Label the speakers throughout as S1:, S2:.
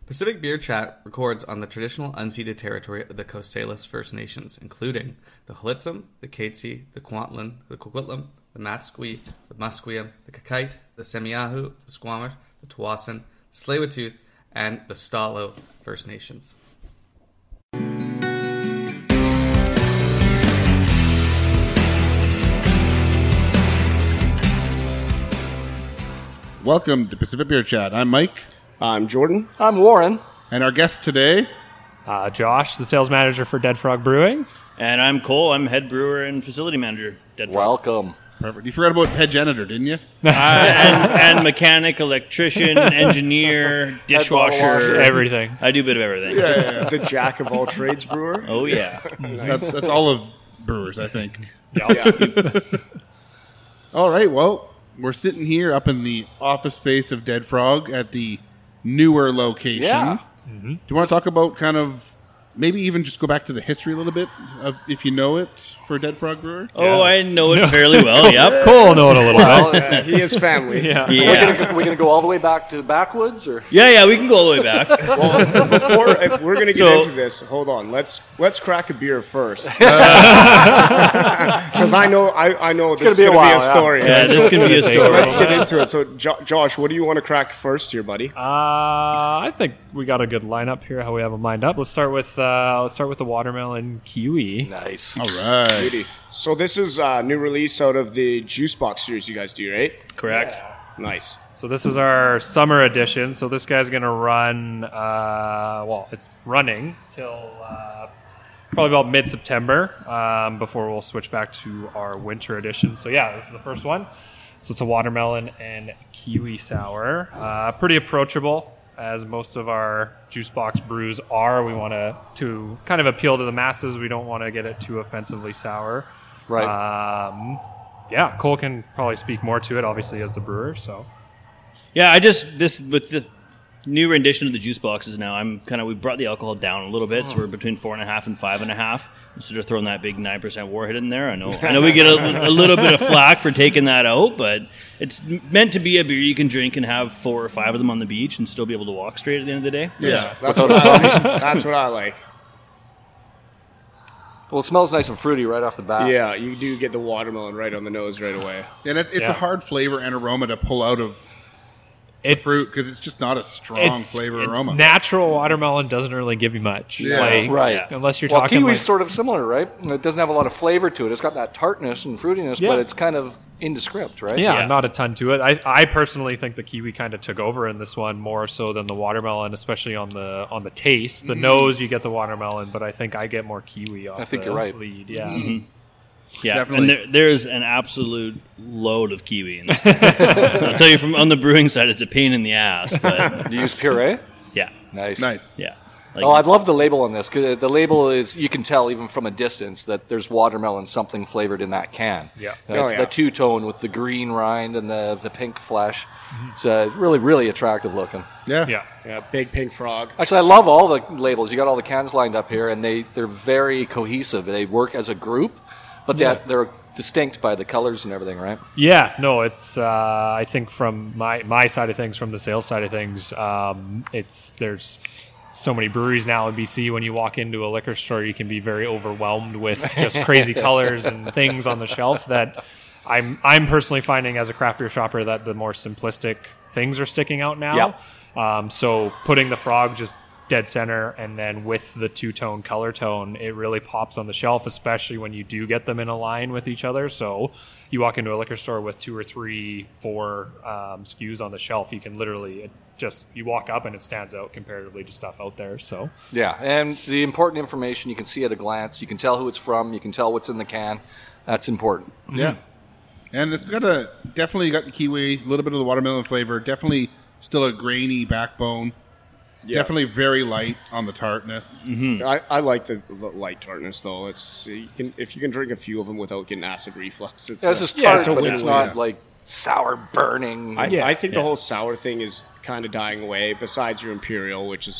S1: Pacific Beer Chat records on the traditional unceded territory of the Coast Salish First Nations, including the Hlitsum, the Katzie, the Kwantlen, the Coquitlam, the Matsqui, the Musqueam, the Kakite, the Semiahmoo, the Squamish, the Tawasin, the Tsleil-Waututh, and the Stalo First Nations.
S2: Welcome to Pacific Beer Chat. I'm Mike.
S3: I'm Jordan.
S4: I'm Warren.
S2: And our guest today...
S5: Josh, the sales manager for Dead Frog Brewing.
S6: And I'm Cole. I'm head brewer and facility manager. Dead Frog.
S4: Welcome.
S2: Perfect. You forgot about head janitor, didn't you?
S6: And mechanic, electrician, engineer, dishwasher.
S5: Everything.
S6: I do a bit of everything.
S3: Yeah. The jack of all trades brewer.
S6: Oh, yeah.
S2: That's all of brewers, I think.
S3: Yeah.
S2: All right, well, we're sitting here up in the office space of Dead Frog at the newer location.
S4: Yeah.
S2: Do you want to talk about kind of, maybe even just go back to the history a little bit, of, if you know it, for Dead Frog Brewer?
S6: Oh, I know it fairly well, yep.
S5: Cole know it a little
S4: Well,
S5: bit.
S3: He is family.
S5: Yeah.
S4: We're gonna go all the way back to the backwoods, or
S6: Yeah, we can go all the way back.
S3: Well, if we're going to get
S6: So-
S3: into this, hold on. Let's crack a beer first. Because I know this is
S4: gonna be a
S3: going to be
S4: while,
S3: a story.
S6: Yeah, this can be a story.
S3: Let's get into it. So, Josh, what do you want to crack first here, buddy?
S5: I think we got a good lineup here. How we have them lined up. Let's start with the watermelon kiwi.
S4: nice.
S2: All right.
S3: So this is a new release out of the Juice Box series you guys do, right?
S6: Correct.
S3: Nice.
S5: So this is our summer edition. So this guy's gonna run. It's running till probably about mid-September before we'll switch back to our winter edition. So yeah, this is the first one. So it's a watermelon and kiwi sour. Pretty approachable, as most of our juice box brews are. We want to kind of appeal to the masses. We don't want to get it too offensively sour.
S4: Right.
S5: Yeah, Cole can probably speak more to it, obviously, as the brewer. So
S6: Yeah, with the new rendition of the juice boxes now, we brought the alcohol down a little bit, so we're between 4.5 and 5.5 instead of throwing that big 9% warhead in there. I know we get a little bit of flack for taking that out, but it's meant to be a beer you can drink and have 4 or 5 of them on the beach and still be able to walk straight at the end of the day.
S2: Yeah.
S3: That's what I like.
S4: Well, it smells nice and fruity right off the bat.
S3: Yeah, you do get the watermelon right on the nose right away.
S2: And it's
S5: Yeah.
S2: a hard flavor and aroma to pull out of fruit because it's just not a strong flavor aroma.
S5: Natural watermelon doesn't really give you much.
S2: Yeah.
S4: Right.
S5: Unless you're
S4: Well,
S5: talking
S4: kiwi's
S5: like,
S4: sort of similar, right? It doesn't have a lot of flavor to it. It's got that tartness and fruitiness,
S5: Yeah.
S4: but it's kind of indescript, right?
S5: yeah, not a ton to it. I personally think the kiwi kind of took over in this one more so than the watermelon, especially on the taste. The nose, you get the watermelon, but I think I get more kiwi off
S4: I think
S5: the
S4: you're right.
S5: lead. Yeah.
S6: Yeah,
S2: Definitely.
S6: and there's an absolute load of kiwi in this thing. I'll tell you, from on the brewing side, it's a pain in the ass, but
S4: Do you use puree?
S6: yeah,
S3: Nice.
S6: yeah.
S4: Oh, I'd love the label on this, because the label is, you can tell even from a distance that there's watermelon something flavored in that can.
S5: Yeah.
S4: It's the two-tone with the green rind and the pink flesh. It's really, really attractive looking.
S2: Yeah.
S5: Yeah.
S3: Yeah, big pink frog.
S4: Actually, I love all the labels. You got all the cans lined up here, and they're very cohesive. They work as a group, but they're distinct by the colors and everything, right?
S5: Yeah, no, it's I think from my side of things, from the sales side of things, there's so many breweries now in BC. When you walk into a liquor store, you can be very overwhelmed with just crazy colors and things on the shelf that I'm personally finding as a craft beer shopper that the more simplistic things are sticking out now.
S4: Yep.
S5: So putting the frog just dead center, and then with the two-tone color tone, it really pops on the shelf, especially when you do get them in a line with each other. So you walk into a liquor store with 2 or 3, 4 SKUs on the shelf, you can literally you walk up and it stands out comparatively to stuff out there. So
S4: Yeah, and the important information you can see at a glance. You can tell who it's from. You can tell what's in the can. That's important.
S2: Yeah. And it's definitely got the kiwi, a little bit of the watermelon flavor, definitely still a grainy backbone.
S3: Yeah.
S2: Definitely very light on the tartness.
S3: I like the light tartness though. If you can drink a few of them without getting acid reflux, it's
S4: It's
S5: Yeah,
S4: tart,
S5: it's a
S4: but
S5: win-win.
S4: it's not
S2: Yeah.
S4: like sour burning.
S3: I think the whole sour thing is kind of dying away. Besides your imperial, which is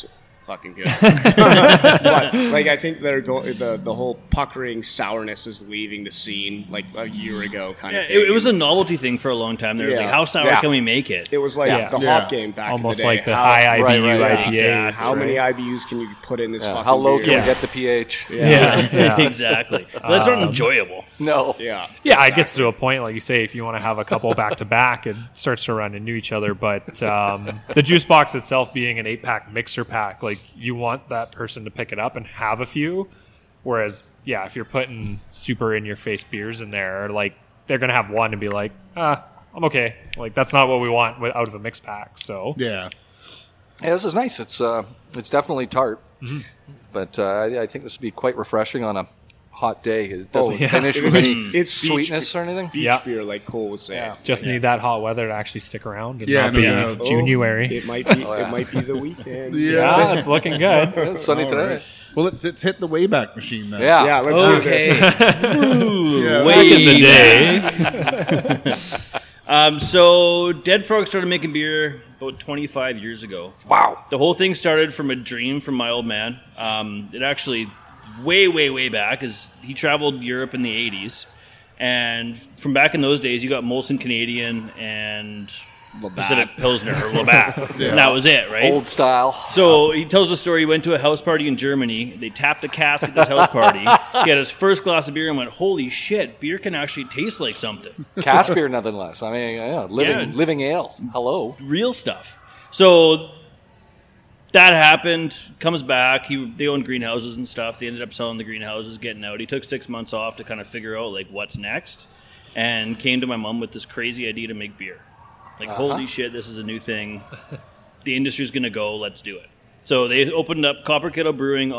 S3: fucking good. But like I think they're the whole puckering sourness is leaving the scene like a year ago kind of thing.
S6: It was a novelty thing for a long time. There was like, how sour can we make it?
S3: It was like the hop game back
S5: almost
S3: in the day.
S5: like the high IBU IPAs.
S6: Exactly.
S3: How many IBUs can you put in this fucking
S4: How low
S3: beer?
S4: can we get the pH?
S5: Yeah.
S6: Exactly. But that's not enjoyable.
S4: No.
S3: Yeah.
S5: Yeah, it gets to a point, like you say, if you want to have a couple back to back, it starts to run into each other. But the juice box itself being an 8-pack mixer pack, like you want that person to pick it up and have a few. Whereas, if you're putting super in your face beers in there, like they're gonna have one and be like, I'm okay. Like that's not what we want out of a mix pack. So
S2: Yeah.
S4: Yeah, this is nice. It's definitely tart, but I think this would be quite refreshing on a hot day. It doesn't finish with any
S3: It's
S4: sweetness or anything.
S3: Beach beer, like Cole was saying.
S5: just need that hot weather to actually stick around and
S2: Yeah,
S5: not be
S2: no.
S5: January.
S3: It might be. It might be the weekend.
S5: Yeah, it's looking good.
S4: It's sunny today.
S2: Right. Well, let's hit the Wayback Machine then.
S4: Yeah.
S3: Yeah. Let's do this.
S2: Yeah.
S5: Back in the day.
S6: So Dead Frog started making beer about 25 years ago.
S4: Wow.
S6: The whole thing started from a dream from my old man. It actually way back is he traveled Europe in the 80s, and from back in those days you got Molson Canadian and Pacific Pilsner or Labatt. And that was it, right?
S4: Old style.
S6: So he tells the story. He went to a house party in Germany. They tapped a cask at this house party. He had his first glass of beer and went, "Holy shit, beer can actually taste like something."
S4: Cask beer, nothing less. I mean, living ale. Hello.
S6: Real stuff. So that happened, comes back. They own greenhouses and stuff. They ended up selling the greenhouses, getting out. He took 6 months off to kind of figure out like what's next, and came to my mom with this crazy idea to make beer. Like, holy shit, this is a new thing. The industry's going to go. Let's do it. So they opened up Copper Kettle Brewing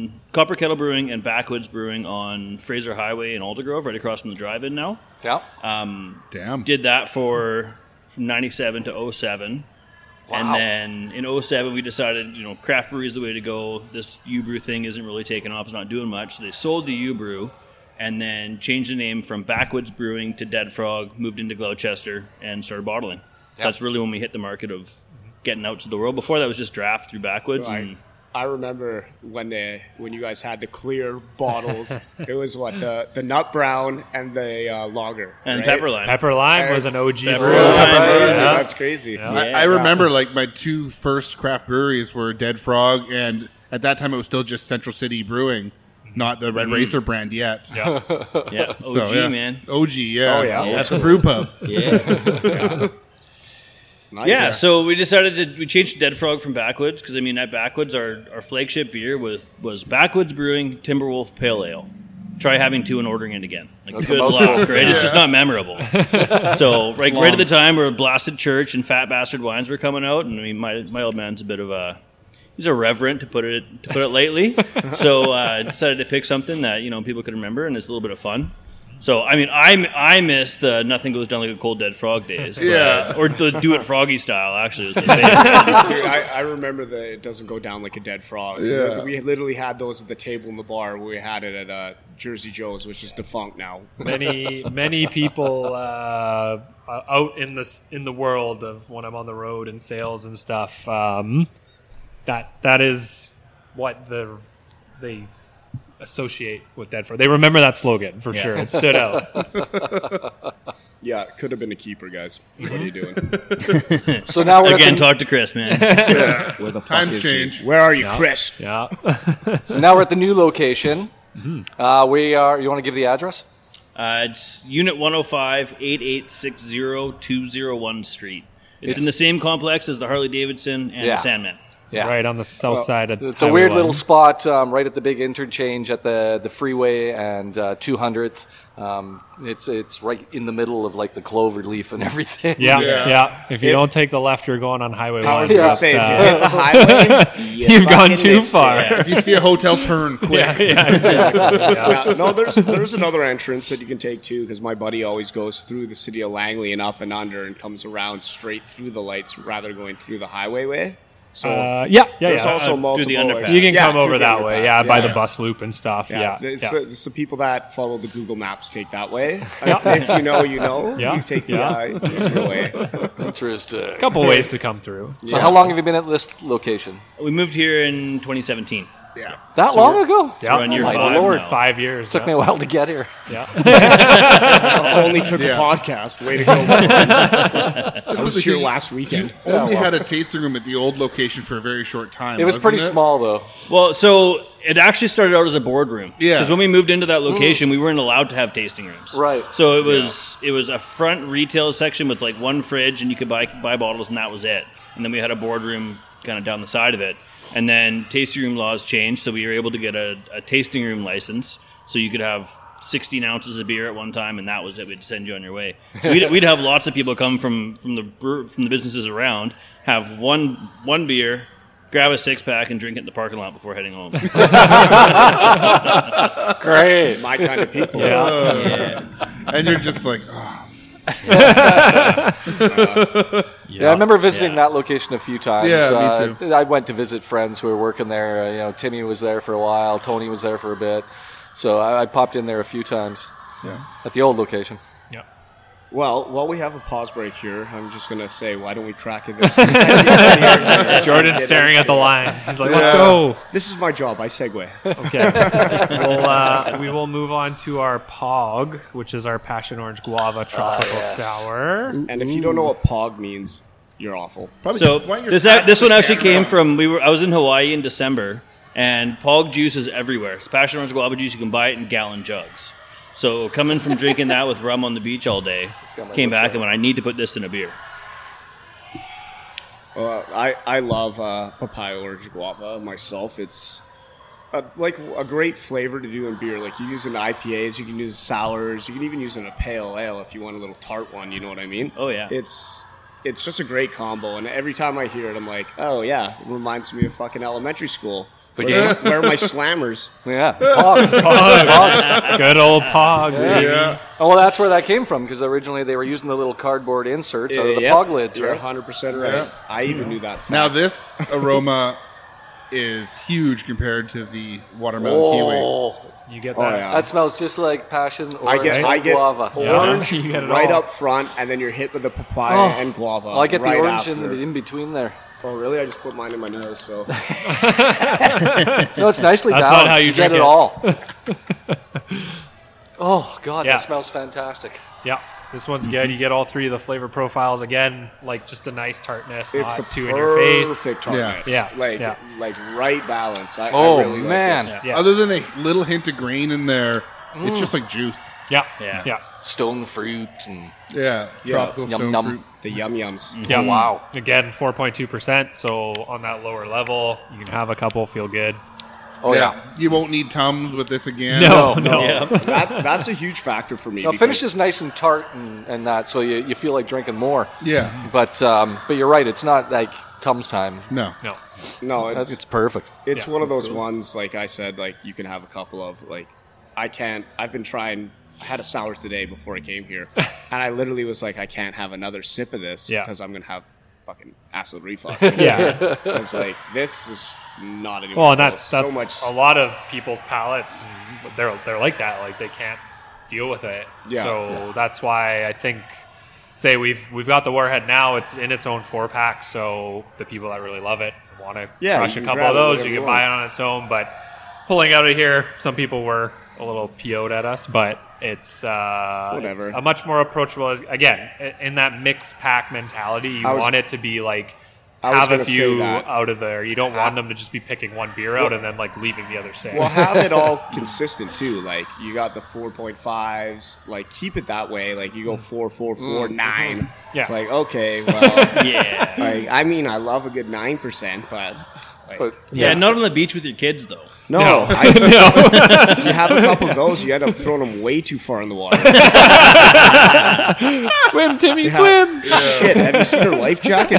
S6: and Backwoods Brewing on Fraser Highway in Aldergrove, right across from the drive-in now.
S4: Yeah.
S2: Damn.
S6: Did that from 97 to 07.
S4: Wow.
S6: And then in 07, we decided, craft brewery is the way to go. This U-Brew thing isn't really taking off. It's not doing much. So they sold the U-Brew and then changed the name from Backwoods Brewing to Dead Frog, moved into Gloucester, and started bottling. So that's really when we hit the market of getting out to the world. Before that was just draft through Backwoods.
S3: Right. I remember when you guys had the clear bottles. It was the nut brown and the lager
S6: And
S3: right?
S6: Pepper Lime.
S5: Pepper Lime was an OG
S6: Pepper
S5: brew.
S6: Lime.
S3: That's crazy.
S5: Yeah.
S3: That's crazy.
S5: Yeah.
S2: I remember like my two first craft breweries were Dead Frog, and at that time it was still just Central City Brewing, not the Red Racer brand yet.
S5: Yeah.
S6: Yeah, OG,
S2: So, yeah.
S6: man.
S2: OG, yeah.
S3: Oh, yeah.
S2: At the brew pub.
S6: Yeah.
S3: Nice.
S6: Yeah, so we decided we changed Dead Frog from Backwoods because at Backwoods our flagship beer was Backwoods Brewing Timberwolf Pale Ale. Try having two and ordering it again. Like
S4: That's
S6: good
S4: a mouthful.
S6: luck, right? It's just not memorable. So right at the time, we're Blasted Church and Fat Bastard Wines were coming out, and my old man's a bit of he's irreverent to put it lightly. So I decided to pick something that people could remember and it's a little bit of fun. So I miss the Nothing Goes Down Like a Cold Dead Frog days, or the Do It Froggy style. Actually, was my favorite.
S3: Dude, I remember that it doesn't go down like a dead frog.
S2: Yeah.
S3: We literally had those at the table in the bar where we had it at Jersey Joe's, which is defunct now.
S5: Many people out in the world of when I'm on the road and sales and stuff. That is what they associate with Dead Frog. They remember that slogan for sure. It stood out.
S3: Yeah, it could have been a keeper, guys. What are you doing?
S4: So now we're
S6: Again, talk to Chris, man.
S3: Where the fuck
S2: Times
S3: is he?
S2: change.
S3: Where are you, Chris?
S5: Yeah.
S4: So now we're at the new location. We are. You want to give the address?
S6: It's Unit 105, 8860-201 Street. It's in the same complex as the Harley Davidson and the Sandman.
S4: Yeah.
S5: Right on the south side of
S4: It's a
S5: Highway
S4: weird
S5: 1.
S4: little spot right at the big interchange at the freeway and 200th. It's right in the middle of like the clover leaf and everything.
S5: Yeah. If you don't take the left, you're going on Highway 1.
S3: I was going to say, if you hit the highway,
S5: You've gone
S3: fucking
S5: too
S3: missed
S5: far.
S3: it.
S2: If you see a hotel, turn quick.
S5: Exactly.
S3: Yeah, no, there's another entrance that you can take too, because my buddy always goes through the city of Langley and up and under and comes around straight through the lights rather than going through the highway way. So
S5: there's
S3: also
S6: through
S3: multiple.
S6: the underpass.
S5: You can
S3: Yeah,
S5: come over
S3: through the
S5: that way,
S3: underpass,
S5: by the bus loop and stuff. Yeah,
S3: It's the people that follow the Google Maps take that way. If you know, you know.
S5: Yeah.
S3: You take the easier way.
S4: Interesting.
S5: couple ways to come through.
S4: So how long have you been at this location?
S6: We moved here in 2017.
S2: Yeah.
S4: That long ago?
S5: Yeah,
S6: we're on year
S4: my
S6: 5
S4: Lord.
S6: now.
S5: 5 years.
S4: Took me a while to get here.
S5: Yeah.
S3: Only took a podcast. Way to go. I was here last weekend.
S2: Only had a tasting room at the old location for a very short time.
S4: It was
S2: wasn't
S4: pretty
S2: it?
S4: small, though.
S6: Well, so it actually started out as a boardroom.
S2: Yeah.
S6: Because when we moved into that location, we weren't allowed to have tasting rooms.
S4: Right.
S6: So it was a front retail section with like one fridge, and you could buy bottles, and that was it. And then we had a boardroom kind of down the side of it. And then tasting room laws changed, so we were able to get a tasting room license, so you could have 16 ounces of beer at one time, and that was it. We'd send you on your way. So we'd have lots of people come from the businesses around, have one beer, grab a 6-pack, and drink it in the parking lot before heading home.
S4: Great.
S3: My kind of people.
S2: And you're just like, oh.
S4: Yeah, I remember visiting that location a few times.
S2: Yeah, me too.
S4: I went to visit friends who were working there. Timmy was there for a while. Tony was there for a bit. So I popped in there a few times at the old location.
S5: Yeah.
S3: Well, while we have a pause break here, I'm just going to say, why don't we crack it this
S5: Jordan's staring at the line. He's like, let's go.
S3: This is my job. I segue.
S5: Okay. We will move on to our POG, which is our Passion Orange Guava Tropical Sour.
S3: And if you don't know what POG means, you're awful.
S2: Probably
S6: So
S2: just- why don't you
S6: this
S2: pass
S6: this
S2: the
S6: one actually
S2: camera?
S6: came from I was in Hawaii in December, and Pog juice is everywhere. It's passion orange guava juice. You can buy it in gallon jugs. So coming from drinking that with rum on the beach all day,
S4: got my
S6: came
S4: lips
S6: back
S4: out.
S6: and went, I need to put this in a beer.
S3: I love papaya orange guava myself. It's like a great flavor to do in beer. Like you use it in IPAs, you can use sours, you can even use it in a pale ale if you want a little tart one. You know what I mean?
S6: Oh, yeah.
S3: It's just a great combo. And every time I hear it, I'm like, oh yeah, it reminds me of fucking elementary school. Where are my slammers?
S4: Yeah, Pog.
S5: Good old POG. baby.
S2: Yeah.
S4: Oh, well, that's where that came from, because originally they were using the little cardboard inserts out of the
S3: Yep,
S4: Pog lids,
S3: You're
S4: right?
S3: 100% right. I even knew that.
S2: Now
S3: fact.
S2: this aroma is huge compared to the watermelon
S4: Oh,
S5: You get
S3: Oh
S5: that.
S3: yeah.
S4: that smells just like passion orange
S3: I get
S4: guava.
S3: orange
S5: Yeah, you get it
S3: right
S5: all.
S3: up front, and then you're hit with the papaya and guava.
S4: Well, I get the
S3: right
S4: orange
S3: after.
S4: in between there.
S3: Oh, really? I just put mine in my nose, so.
S4: No, it's nicely
S5: That's
S4: balanced.
S5: not how you
S4: get
S5: drink
S4: it
S5: it.
S4: all. Oh, God,
S5: Yeah.
S4: that smells fantastic.
S5: Yeah. This one's good. You get all three of the flavor profiles. Again, like just a nice tartness,
S3: It's the
S5: not too in your face.
S3: perfect tartness.
S5: Yeah.
S3: Like,
S5: Yeah.
S3: like right balance. I
S4: Oh,
S3: really
S4: man.
S3: Like this.
S5: Yeah.
S2: Other than a little hint of grain in there, it's just like juice.
S5: Yeah.
S6: Yeah.
S5: Yeah.
S4: Stone fruit and
S2: Yeah. Tropical
S4: Yum,
S2: stone
S4: yum.
S2: fruit.
S3: The yum yums.
S5: Yeah.
S4: wow.
S5: Again, 4.2%. So on that lower level, you can have a couple, feel good.
S4: Oh, yeah.
S2: You won't need Tums with this again.
S5: No.
S3: That's a huge factor for me.
S4: Now,
S3: because-
S4: finish is nice and tart and that, so you feel like drinking more.
S2: Yeah.
S4: But you're right, it's not like Tums time.
S2: No.
S5: No.
S3: No, it's
S4: It's perfect.
S3: it's
S5: Yeah.
S3: one of those ones. Like I said, like you can have a couple of. Like I can't. I've been trying. I had a sour today before I came here, and I literally was like, I can't have another sip of this
S5: Yeah.
S3: because I'm gonna have fucking acid reflux.
S5: Yeah.
S3: It's like this is not anywhere
S5: Well, and
S3: close.
S5: that's
S3: so much.
S5: a lot of people's palates. And they're like that. Like they can't deal with it.
S3: Yeah.
S5: So that's why I think, say we've got the Warhead now. It's in its own 4-pack. So the people that really love it want to
S3: Yeah,
S5: crush
S3: you
S5: a
S3: can
S5: couple
S3: grab
S5: of
S3: it
S5: those.
S3: whenever
S5: You
S3: you
S5: can buy it
S3: want.
S5: on its own. But pulling out of here, some people were a little PO'd at us. But it's
S3: Whatever.
S5: It's a much more approachable. Again, in that mixed pack mentality, you want it to be like.
S3: I was
S5: Have a
S3: gonna say
S5: few
S3: that.
S5: out of there. You don't want them to just be picking one beer out and then like leaving the other six.
S3: Well, have it all consistent too. Like you got the 4.5s. Like keep it that way. Like you go 4, 4, 4, 9.
S5: Yeah.
S3: It's like okay, well,
S6: Yeah.
S3: like I mean, I love a good 9%, but. Like,
S4: But
S6: Yeah, not on the beach with your kids, though.
S3: no, you have a couple goes, you end up throwing them way too far in the water.
S5: Swim, Timmy, swim.
S3: Shit, have you seen her life jacket?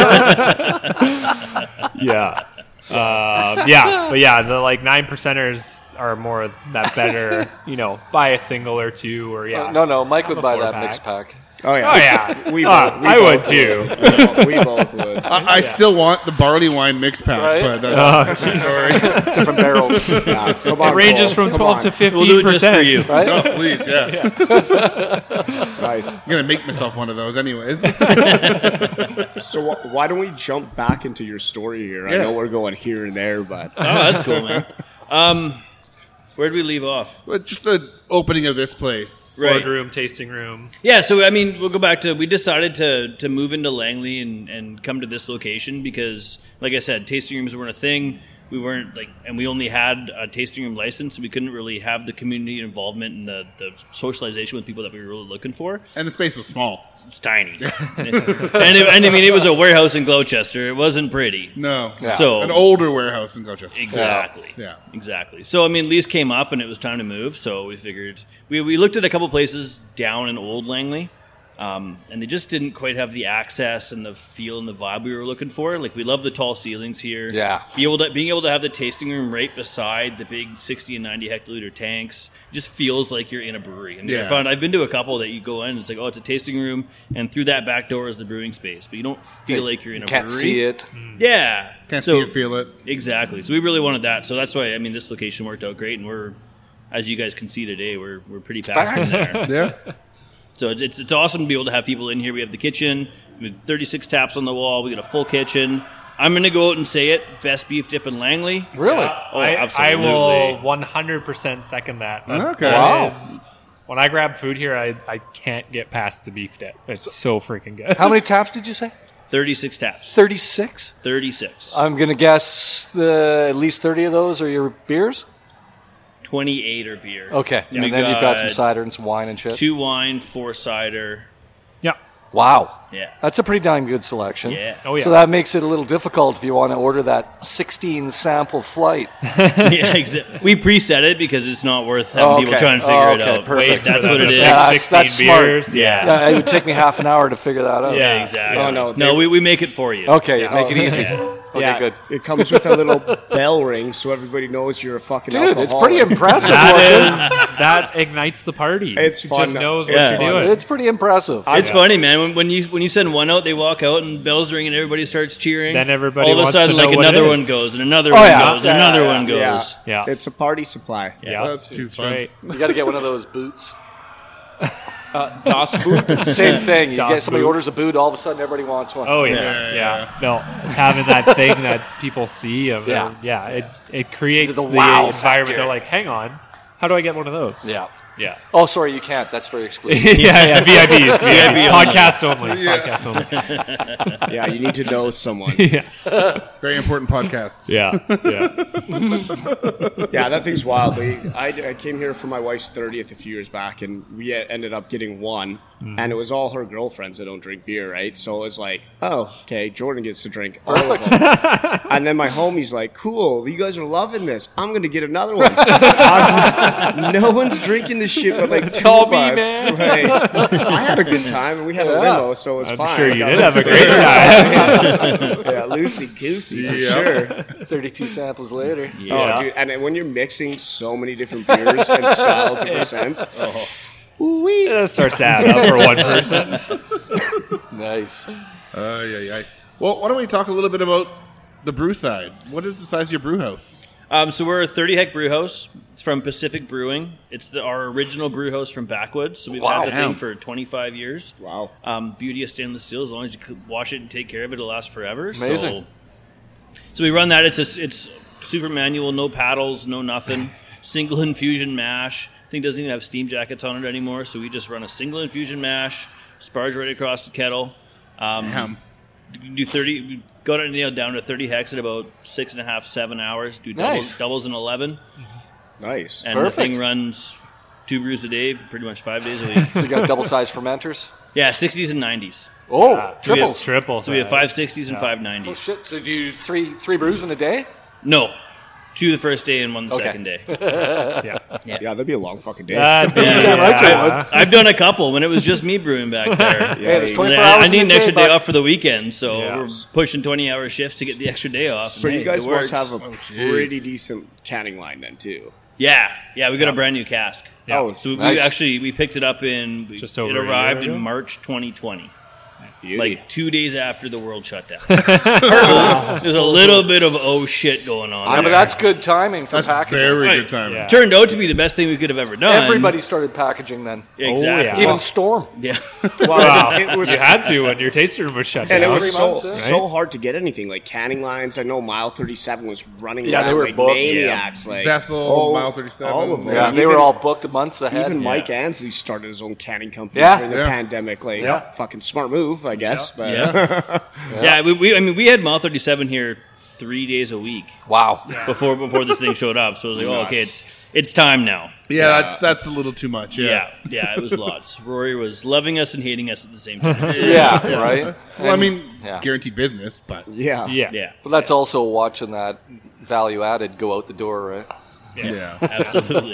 S5: Yeah. Yeah, but yeah, the like 9%ers are more that better, buy a single or two or
S4: no, Mike would
S5: a
S4: buy that
S5: 4-pack.
S4: mixed pack.
S3: Oh yeah.
S5: Oh yeah,
S3: We
S5: I would too.
S3: We both would.
S2: I still want the barley wine mix pack,
S4: Right?
S2: but that's a story.
S4: Different barrels.
S3: Yeah, come on,
S5: It ranges
S3: Cole.
S5: from
S3: Come
S5: 12 to
S3: on.
S5: 15%.
S6: We'll do it just for you.
S4: Right?
S2: No, please, yeah.
S3: Nice.
S2: I'm gonna make myself one of those, anyways.
S3: So why don't we jump back into your story here? I know
S2: Yes.
S3: we're going here and there, but
S6: Oh, that's cool, man. Where did we leave off?
S2: But just the opening of this place,
S6: Right.
S5: Boardroom, tasting room.
S6: Yeah, so I mean, we'll go back to we decided to move into Langley and come to this location because, like I said, tasting rooms weren't a thing. We weren't and we only had a tasting room license, so we couldn't really have the community involvement and the socialization with people that we were really looking for.
S2: and the space was small.
S6: It's tiny, and I mean, it was a warehouse in Gloucester. It wasn't pretty.
S2: No,
S4: Yeah.
S6: So
S2: an older warehouse in Gloucester.
S6: Exactly.
S2: Yeah.
S6: Exactly. So, I mean, lease came up and it was time to move. So we figured we looked at a couple places down in Old Langley, and they just didn't quite have the access and the feel and the vibe we were looking for. Like, we love the tall ceilings here.
S4: Yeah.
S6: Being able to have the tasting room right beside the big 60 and 90 hectoliter tanks just feels like you're in a brewery. I mean,
S2: Yeah.
S6: I've been to a couple that you go in and it's like, oh, it's a tasting room, and through that back door is the brewing space, but you don't feel like you're in a
S4: Can't
S6: brewery.
S4: see it.
S6: Yeah.
S2: Can't
S6: So-
S2: see it, feel it.
S6: Exactly. So we really wanted that. So that's why, I mean, this location worked out great, and we're, as you guys can see today, we're pretty packed in there.
S2: Yeah.
S6: So it's awesome to be able to have people in here. We have the kitchen, we have 36 taps on the wall. We got a full kitchen. I'm going to go out and say it: best beef dip in Langley.
S4: Really?
S6: Oh,
S5: I
S6: absolutely.
S5: will 100% second that.
S2: Okay.
S5: That
S4: Wow.
S5: is- when I grab food here, I can't get past the beef dip. It's so freaking good.
S4: How many taps did you say?
S6: 36 taps.
S4: 36?
S6: 36.
S4: I'm going to guess at least 30 of those are your beers?
S6: 28 are beer.
S4: Okay.
S6: We
S4: And then you've got some cider and some wine and shit.
S6: 2 wine, 4 cider.
S5: Yeah.
S4: Wow.
S6: Yeah.
S4: That's a pretty damn good selection.
S6: Yeah.
S5: Oh, yeah.
S4: So that makes it a little difficult if you want to order that 16 sample flight.
S6: Yeah, exactly. We preset it because it's not worth having
S4: Oh,
S6: people
S4: okay.
S6: trying to figure
S4: Oh,
S6: it
S4: okay.
S6: out.
S4: Perfect.
S6: That's
S5: For
S6: what
S5: them
S6: it
S5: to
S6: is.
S5: pick
S4: Yeah,
S5: 16
S4: that's smart.
S5: beers.
S6: Yeah.
S4: Yeah, it would take me half an hour to figure that out.
S6: Yeah, exactly.
S3: Oh, no,
S6: No, we make it for you.
S4: Okay, make it easy.
S6: Yeah.
S4: Okay,
S3: yeah,
S4: good.
S3: It comes with a little bell ring, so everybody knows you're a fucking
S4: Dude, it's
S3: alcoholic.
S4: pretty impressive.
S5: That ignites the party.
S3: It's
S5: It
S3: fun.
S5: just knows what
S6: Yeah.
S5: you're doing.
S4: It's pretty impressive.
S6: It's funny, man. When you send one out, they walk out and bells ring and everybody starts cheering.
S5: Then everybody
S6: all of a
S5: wants to
S6: sudden,
S5: know
S6: like
S5: what
S6: another
S5: it
S6: one
S5: is.
S6: goes and another
S4: Oh,
S6: one
S4: yeah.
S6: goes and another
S3: Yeah,
S6: one goes.
S5: Yeah.
S3: It's a party supply.
S5: Yeah.
S2: That's too fun.
S5: Right.
S4: You got to get one of those boots.
S3: Das Boot.
S4: Same thing. You
S5: Das
S4: get somebody
S5: Boot.
S4: orders a boot, all of a sudden everybody wants one.
S5: Oh yeah. No, it's having that thing that people see of it creates
S4: The
S5: the,
S4: wow
S5: environment.
S4: factor.
S5: They're like, hang on, how do I get one of those?
S4: Yeah.
S5: Yeah.
S4: Oh, sorry, you can't. That's very exclusive.
S5: yeah, VIPs,
S6: VIP
S5: podcast only. Podcast only.
S3: Yeah, you need to know someone.
S5: Yeah.
S2: Very important podcasts.
S5: Yeah.
S3: Yeah, that thing's wild. I came here for my wife's 30th a few years back, and we ended up getting one, and it was all her girlfriends that don't drink beer, right? So it was like, oh, okay, Jordan gets to drink all of them. And then my homie's like, cool, you guys are loving this. I'm going to get another one. I was like, no one's drinking this shit but like two of
S4: me,
S3: us.
S4: man.
S3: Right. I had a good time, and we had a limo, so it was
S5: I'm
S3: fine.
S5: sure
S3: Like,
S5: you
S3: I
S5: did
S3: was
S5: have a
S3: like,
S5: great time.
S3: Yeah, loosey-goosey, for
S2: Yeah.
S3: sure.
S4: 32 samples later.
S3: Oh, dude, and then when you're mixing so many different beers and styles and percents,
S5: That starts to add up for one person.
S4: Nice.
S2: Yeah. Well, why don't we talk a little bit about the brew side? What is the size of your brew house?
S6: So we're a 30 hec brew house. It's from Pacific Brewing. It's our original brew house from Backwoods. So we've had the thing for 25 years.
S3: wow.
S6: Beauty of stainless steel. As long as you wash it and take care of it, it'll last forever.
S4: Amazing.
S6: So we run that. It's super manual, no paddles, no nothing. Single infusion mash. I think it doesn't even have steam jackets on it anymore. So we just run a single infusion mash, sparge right across the kettle. Do 30. We got it down to 30 hex in about 6.5, 7 hours. Do
S4: Nice.
S6: doubles in 11.
S3: Nice.
S6: And
S4: Perfect.
S6: the thing runs 2 brews a day, pretty much 5 days a week.
S4: So you got double-sized fermenters?
S6: Yeah, 60s and 90s.
S4: Oh, triples.
S5: Triple.
S6: So we have 560s and
S4: Oh,
S6: 590s.
S4: shit. So do you three brews in a day?
S6: No, 2 the first day and 1 the
S4: Okay.
S6: second day.
S3: Yeah, that'd be a long fucking day.
S6: Yeah, I've done a couple when it was just me brewing back there.
S4: Hey, there's 24
S6: I
S4: hours
S6: need
S4: in
S6: an
S4: the
S6: extra
S4: day,
S6: day
S4: but-
S6: off for the weekend, so
S5: Yeah.
S6: we're pushing 20-hour shifts to get the extra day off.
S3: So
S6: and
S3: you
S6: hey,
S3: guys
S6: it
S3: must
S6: works.
S3: have a pretty decent canning line then too.
S6: Yeah, we got a brand new cask.
S5: Yeah.
S3: Oh,
S6: So
S4: Nice.
S6: we picked it up in
S5: Just
S6: it
S5: over a year
S6: arrived
S5: ago?
S6: in March 2020.
S3: beauty.
S6: Like 2 days after the world shut down. There's a little bit of shit going on.
S4: Yeah,
S6: there.
S4: but that's good timing for
S2: That's
S4: packaging.
S2: very
S6: Right.
S2: good time.
S5: Yeah.
S6: Turned out to be the best thing we could have ever done.
S4: Everybody started packaging then.
S6: Exactly.
S5: yeah.
S4: Even Storm.
S6: Yeah.
S3: Well, it was
S5: You had to when your tasting room was shut
S3: and
S5: down.
S3: it was
S4: 3
S3: so
S4: months, yeah.
S3: so hard to get anything like canning lines. I know Mile 37 was running
S4: Yeah,
S3: around
S4: they were
S3: like
S4: booked,
S3: maniacs. Like
S2: Vessel, Mile 37,
S3: all of them.
S4: Yeah, they
S3: Even-
S4: were all booked months ahead.
S3: Even Mike Ansley started his own canning company
S4: Yeah.
S3: during the
S2: Yeah.
S3: pandemic. Like,
S4: Yeah.
S3: fucking smart move, I guess. But
S6: Yeah. We had Mile 37 here 3 days a week
S4: Wow.
S6: before this thing showed up. So I was like,
S3: Nuts.
S6: okay, it's time now.
S2: Yeah, that's a little too much.
S6: Yeah, it was lots. Rory was loving us and hating us at the same time.
S4: Yeah, right?
S2: Well, I mean,
S4: yeah.
S2: guaranteed business, but
S3: yeah.
S6: Yeah,
S4: But that's also watching that value added go out the door, right?
S2: yeah.
S6: absolutely.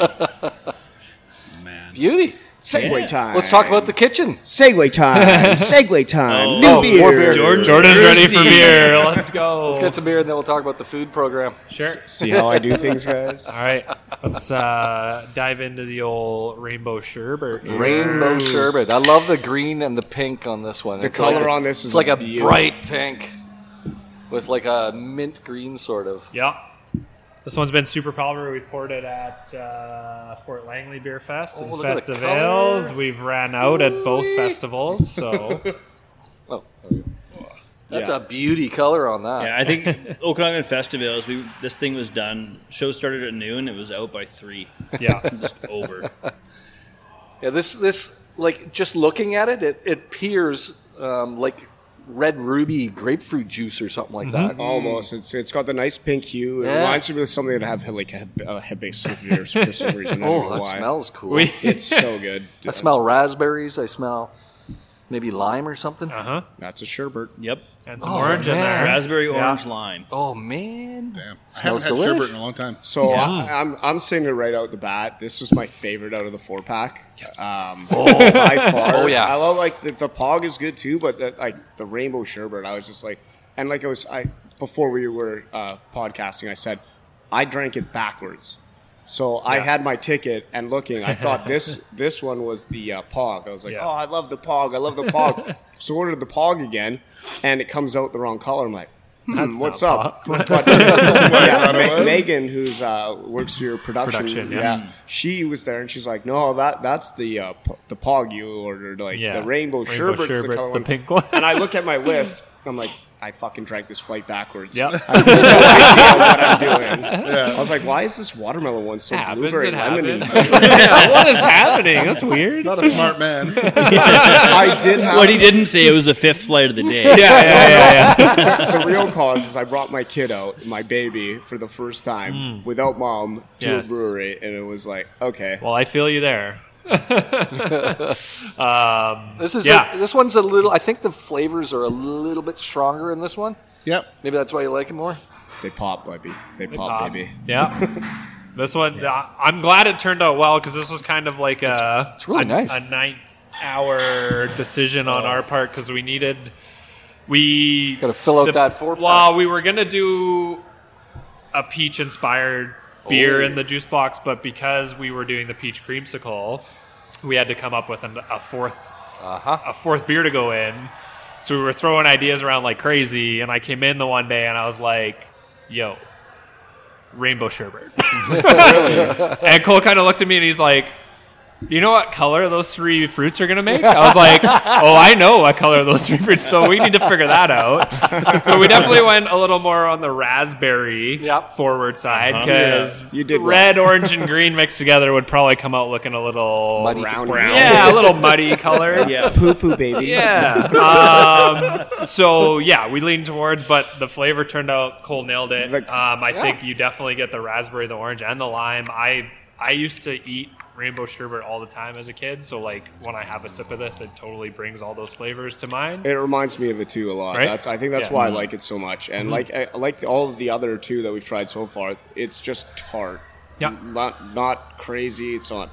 S4: Beauty.
S3: Segway time.
S4: Let's talk about the kitchen.
S3: Segway time. Segway time.
S6: Oh,
S3: New
S4: oh,
S3: beer.
S4: more beer.
S6: Jordan's
S5: ready for beer. Let's go.
S4: Let's get some beer and then we'll talk about the food program.
S5: Sure.
S3: See how I do things, guys.
S5: All right. Let's dive into the old rainbow sherbet.
S4: Rainbow sherbet. I love the green and the pink on this one.
S3: The
S4: It's
S3: color
S4: like
S3: on this
S4: it's
S3: is
S4: like a
S3: beautiful.
S4: bright pink with like a mint green sort of.
S5: Yeah. This one's been super popular. We poured it at Fort Langley Beer Fest and
S4: look at the
S5: festivals.
S4: color.
S5: We've ran out at both festivals, so
S4: Oh, there you go. That's a beauty color on that.
S6: Yeah, I think Okanagan Festivals. This thing was done. Show started at noon. It was out by 3.
S5: yeah.
S6: Just over.
S4: Yeah, this like just looking at it, it appears like red ruby grapefruit juice or something like that.
S3: Almost. It's got the nice pink hue. It
S4: Yeah.
S3: reminds me of something that have like a hibiscus beers for some reason. I don't
S4: Oh,
S3: know
S4: that
S3: why.
S4: smells cool.
S5: We
S3: It's so good.
S4: I smell raspberries. I smell maybe lime or something.
S3: That's a sherbet.
S6: Yep.
S5: and some
S4: Oh,
S5: orange in
S4: man.
S5: there.
S6: Raspberry,
S5: Yeah.
S6: orange, lime.
S4: Oh man,
S2: damn. I haven't
S4: Smells
S2: had
S4: delish.
S2: sherbet in a long time.
S3: So I'm saying it right out the bat. This is my favorite out of the 4-pack. Yes. By far.
S4: Oh, yeah.
S3: I love like the Pog is good too, but the rainbow sherbet. I was just like, and like before we were podcasting, I said I drank it backwards. So I had my ticket and looking, I thought this one was the Pog. I was like,
S5: Yeah.
S3: oh, I love the Pog. I love the Pog. So ordered the Pog again, and it comes out the wrong color. I'm like, what's
S5: not
S3: up? But, yeah,
S2: thought it was.
S3: Megan, who's works for your production,
S5: yeah.
S3: she was there, and she's like, no, that's the Pog you ordered, like
S5: Yeah.
S3: the rainbow sherbet's the
S5: sherbet's
S3: color
S5: the
S3: one.
S5: pink one.
S3: And I look at my list, I'm like, I fucking drank this flight backwards.
S5: Yep.
S3: I have no idea what I'm doing. I was like, why is this watermelon one so
S5: Happens,
S3: blueberry
S5: it
S3: lemony?
S5: happens. Yeah, what is happening? That's weird.
S2: Not a smart man.
S3: I did have
S6: What he didn't say, it was the 5th flight of the day.
S5: Yeah.
S3: the real cause is I brought my kid out, my baby, for the first time without mom to
S5: Yes.
S3: a brewery, and it was like, okay.
S5: Well, I feel you there.
S4: this is
S5: Yeah.
S4: this one's a little. I think the flavors are a little bit stronger in this one.
S2: Yep.
S4: Maybe that's why you like it more.
S3: They pop, baby. They pop, baby.
S5: Yeah. This one, I'm glad it turned out well because this was kind of like
S4: It's really nice.
S5: a 9-hour decision on our part because we
S4: Got to fill out that 4-pack.
S5: Well, we were gonna do a peach inspired beer in the juice box, but because we were doing the peach creamsicle, we had to come up with a fourth beer to go in. So we were throwing ideas around like crazy, and I came in the one day and I was like, "Yo, rainbow sherbet." And Cole kind of looked at me and he's like, "You know what color those 3 fruits are going to make?" I was like, "Oh, I know what color those 3 fruits, so we need to figure that out." So we definitely went a little more on the raspberry forward side because
S3: You did well.
S5: red, orange, and green mixed together would probably come out looking a little
S4: Muddy.
S3: Brown.
S5: Yeah, a little muddy color.
S6: Yeah.
S3: Poo-poo, baby.
S5: Yeah. So yeah, we leaned towards, but the flavor turned out. Cole nailed it. I think you definitely get the raspberry, the orange, and the lime. I used to eat rainbow sherbet all the time as a kid, so like when I have a sip of this, it totally brings all those flavors to mind.
S3: It reminds me of it too a lot.
S5: Right?
S3: I think that's
S5: Yeah.
S3: why I like it so much. And I like all of the other 2 that we've tried so far. It's just tart.
S5: Yeah.
S3: Not crazy. It's not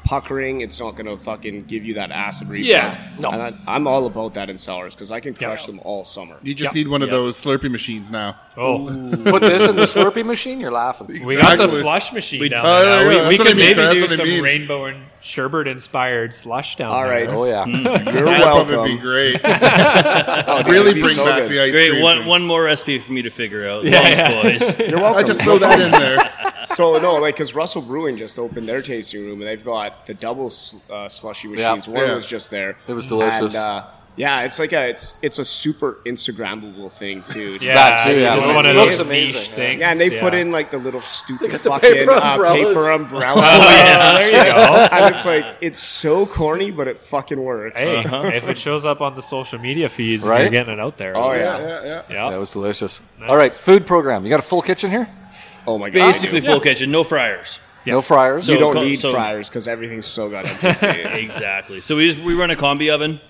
S3: puckering. It's not going to fucking give you that acid reflux.
S4: no.
S3: And I'm all about that in sours because I can crush them all summer.
S2: You just need one of those Slurpee machines now.
S5: Oh,
S4: Put this in the Slurpee machine, you're laughing.
S5: we got the
S2: Exactly.
S5: slush machine down
S2: Oh,
S5: there.
S2: yeah,
S5: Now.
S2: yeah,
S5: We
S2: that's what
S5: could
S2: I mean,
S5: maybe
S2: Trent,
S5: do
S2: that's what I
S5: some
S2: mean.
S5: rainbow and sherbet inspired slush down
S3: All
S5: there.
S3: right.
S4: Oh, yeah.
S3: You're
S2: That'd
S3: welcome.
S2: probably be great.
S3: Oh, dude,
S2: Really
S3: it'd be
S2: bring
S3: so
S2: back
S3: good.
S2: the ice
S6: Great.
S2: cream.
S6: One more recipe for me to figure out.
S5: Yeah,
S6: Thanks, boys.
S3: You're welcome.
S2: I just throw that in there.
S3: So no, like because Russell Brewing just opened their tasting room and they've got the double slushy machines. One
S2: Yeah.
S3: was just there.
S4: It was delicious.
S3: And, yeah, it's like it's a super Instagrammable thing too.
S5: Yeah,
S4: That too, yeah.
S5: just
S4: It
S5: one of
S4: looks
S5: those
S4: amazing,
S5: niche
S4: yeah.
S5: things.
S3: Yeah, and they put in like the little stupid
S4: got the
S3: fucking
S4: paper umbrellas.
S3: paper umbrella.
S5: Oh, yeah, there you go.
S3: And it's like it's so corny, but it fucking works.
S5: Hey, if it shows up on the social media feeds,
S4: Right?
S5: you're getting it out there.
S3: Oh
S2: Yeah,
S3: yeah.
S2: yeah, yeah.
S5: yeah.
S4: That was delicious.
S5: Nice.
S4: All right, food program. You got a full kitchen here?
S3: Oh my god.
S6: Basically full kitchen, no fryers.
S4: No fryers?
S3: You don't
S6: So-
S3: need
S6: so-
S3: fryers because everything's so goddamn tasty.
S6: Exactly. So we run a combi oven.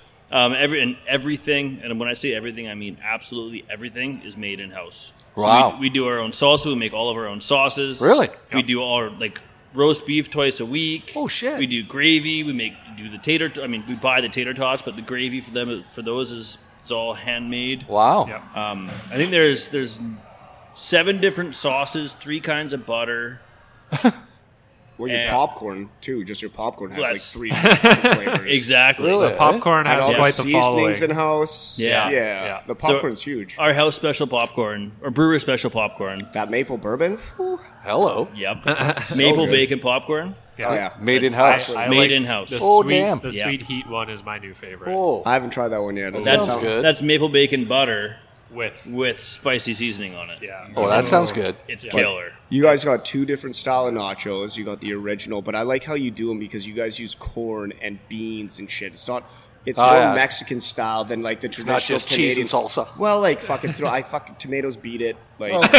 S6: Everything, and when I say everything, I mean absolutely everything is made in house.
S4: Wow.
S6: So we do our own salsa. We make all of our own sauces.
S4: Really?
S6: We do our roast beef twice a week.
S4: Oh, shit.
S6: We do gravy. We do the tater. I mean, we buy the tater tots, but the gravy for those is it's all handmade.
S4: Wow.
S5: Yep.
S6: I think there's 7 different sauces, 3 kinds of butter.
S3: Well, your
S6: Yeah.
S3: popcorn too. Just your popcorn has like
S6: That's-
S3: 3 different flavors.
S6: Exactly.
S4: Really?
S5: Popcorn
S3: And
S5: has
S3: all the
S5: quite the following.
S3: seasonings in house.
S6: Yeah.
S3: yeah. The popcorn's huge.
S6: Our house special popcorn or brewer special popcorn.
S3: That maple bourbon. Whew.
S4: Hello.
S6: Yep. Maple
S3: good.
S6: bacon popcorn.
S3: Oh yeah.
S4: Made in house.
S5: I
S6: Made
S5: like
S6: in-house.
S5: The
S4: Oh,
S5: sweet,
S4: damn.
S5: The
S6: Yeah.
S5: sweet heat one is my new favorite.
S4: Oh.
S3: I haven't tried that one yet.
S6: That's
S4: sounds good.
S6: That's maple bacon butter
S5: With
S6: with spicy seasoning on it.
S5: yeah.
S4: Oh, that sounds good.
S6: It's killer.
S3: You guys got 2 different style of nachos. You got the original, but I like how you do them because you guys use corn and beans and shit. It's not. It's
S4: Oh,
S3: more
S4: yeah.
S3: Mexican style than like the
S4: It's
S3: traditional
S4: not just
S3: Canadian.
S4: cheese and salsa.
S3: Well, like fucking tomatoes beat it. Like
S4: Oh.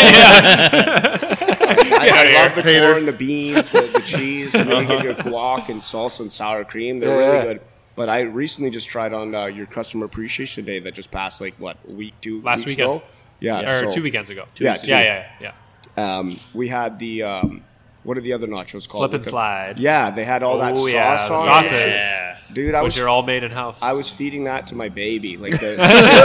S3: I love the
S2: Hater.
S3: corn, the beans, the cheese, and then you get your guac and salsa and sour cream. They're
S4: Yeah.
S3: really good. But I recently just tried on your customer appreciation day that just passed like what a week, 2
S5: Last
S3: weeks
S5: weekend.
S3: ago. Yeah,
S5: Or
S3: so,
S5: 2 weekends ago.
S3: Yeah,
S6: weeks
S3: two.
S5: Yeah.
S3: we had the what are the other nachos called?
S5: Slip and
S3: With the-
S5: slide.
S3: Yeah, they had all that
S5: Oh,
S3: sauce
S5: yeah, the
S3: on
S5: sauces.
S3: it.
S6: Yeah.
S3: Dude, I
S5: Which
S3: was
S5: are all made in house.
S3: I was feeding that to my baby. Like the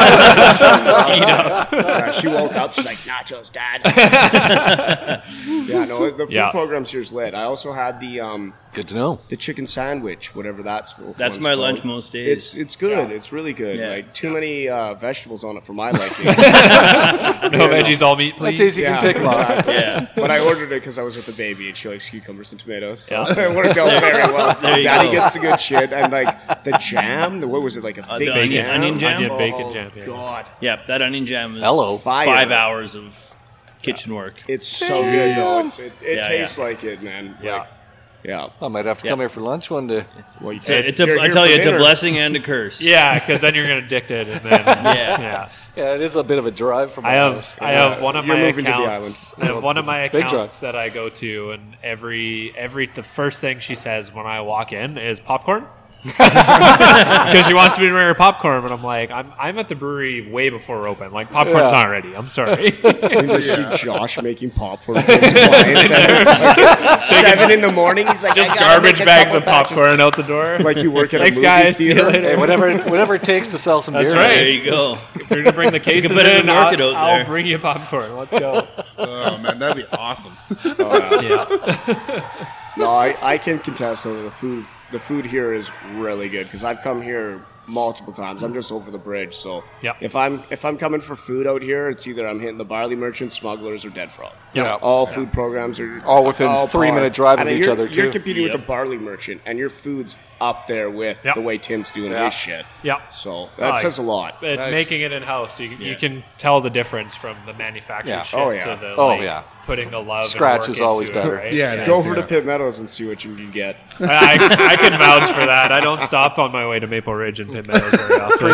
S3: Yeah, she woke up. She's like, "Nachos, Dad." Yeah, no, the food
S5: Yeah.
S3: program's here's lit. I also had the
S4: Good to know.
S3: chicken sandwich, whatever
S6: That's
S3: one's
S6: my
S3: called.
S6: lunch most days.
S3: It's good. It's really good.
S6: Yeah.
S3: Like too many vegetables on it for my liking.
S5: no veggies, all meat, please.
S4: That's easy. You can take them off.
S3: exactly.
S6: Yeah.
S3: But I ordered it because I was with the baby and she likes cucumbers and tomatoes. So
S5: Yeah.
S3: it worked out very well.
S6: There you
S3: Daddy
S6: go.
S3: gets the good shit. And like the jam, what was it, like a thick
S6: the onion-
S3: jam?
S6: onion jam?
S5: Onion bacon
S3: Oh,
S5: jam. Yeah.
S3: God.
S6: Yeah, that onion jam is
S4: Hello.
S3: Fire.
S6: 5 hours of kitchen work.
S3: It's so good, though. It
S6: Yeah,
S3: tastes
S6: yeah.
S3: like it, man.
S5: Yeah.
S3: Like, yeah.
S4: I might have to come here for lunch one day.
S3: Well, you
S6: I
S3: you're
S6: tell
S3: here
S6: you,
S3: for
S6: it's a
S3: dinner.
S6: blessing and a curse.
S5: Yeah, because then you're gonna addicted, and then yeah.
S4: Yeah, it is a bit of a drive from my
S5: I
S4: house.
S5: have one of
S3: You're
S5: my
S3: moving to the
S5: accounts. I
S3: island.
S5: have one of my
S4: Big
S5: accounts that I go to, and every the first thing she says when I walk in is popcorn. Because she wants me to bring her popcorn, but I'm like, I'm at the brewery way before we're open. Like popcorn's
S4: Yeah.
S5: not ready. I'm sorry.
S3: You just see Josh making popcorn. For his clients at 7 in the morning. He's like,
S5: Just
S3: "I gotta
S5: garbage
S3: make a
S5: bags
S3: couple
S5: of
S3: batches."
S5: popcorn out the door.
S3: Like you work at
S5: Thanks,
S3: a movie
S5: guys. See you
S3: theater.
S5: later.
S4: Hey, whatever it takes to sell some
S5: That's
S4: beer.
S5: right.
S6: There you go.
S5: If you're gonna bring the cases
S6: competitive
S5: in,
S6: market
S5: I'll,
S6: out there.
S5: I'll bring you popcorn. Let's go.
S2: Oh man, that'd be awesome.
S5: Yeah.
S3: No, I can contest that the food here is really good because I've come here multiple times. I'm just over the bridge, so
S5: Yep.
S3: if I'm coming for food out here, it's either I'm hitting the Barley Merchant, Smugglers, or Dead Frog.
S4: Yeah.
S3: All food programs are
S4: All within 3-minute drive of
S3: And
S4: each
S3: you're-
S4: other,
S3: You're
S4: too.
S3: competing with
S6: Yep.
S3: the Barley Merchant, and your food's up there with
S5: Yep.
S3: the way Tim's doing
S4: Yeah.
S3: his shit.
S5: Yeah.
S3: So that
S5: Nice.
S3: says a lot.
S5: But
S4: Nice.
S5: making it in house, you can tell the difference from the manufactured
S4: Yeah.
S5: shit
S3: Oh, yeah.
S5: to the
S4: Oh,
S5: like,
S4: yeah.
S5: putting the love.
S4: Scratch
S5: and work
S4: is always
S5: into it,
S4: better.
S5: right?
S2: Yeah, it
S3: Go
S2: is,
S3: over to
S2: yeah.
S3: Pit Meadows and see what you can get.
S5: I can vouch for that. I don't stop on my way to Maple Ridge and Pitt Meadows very often.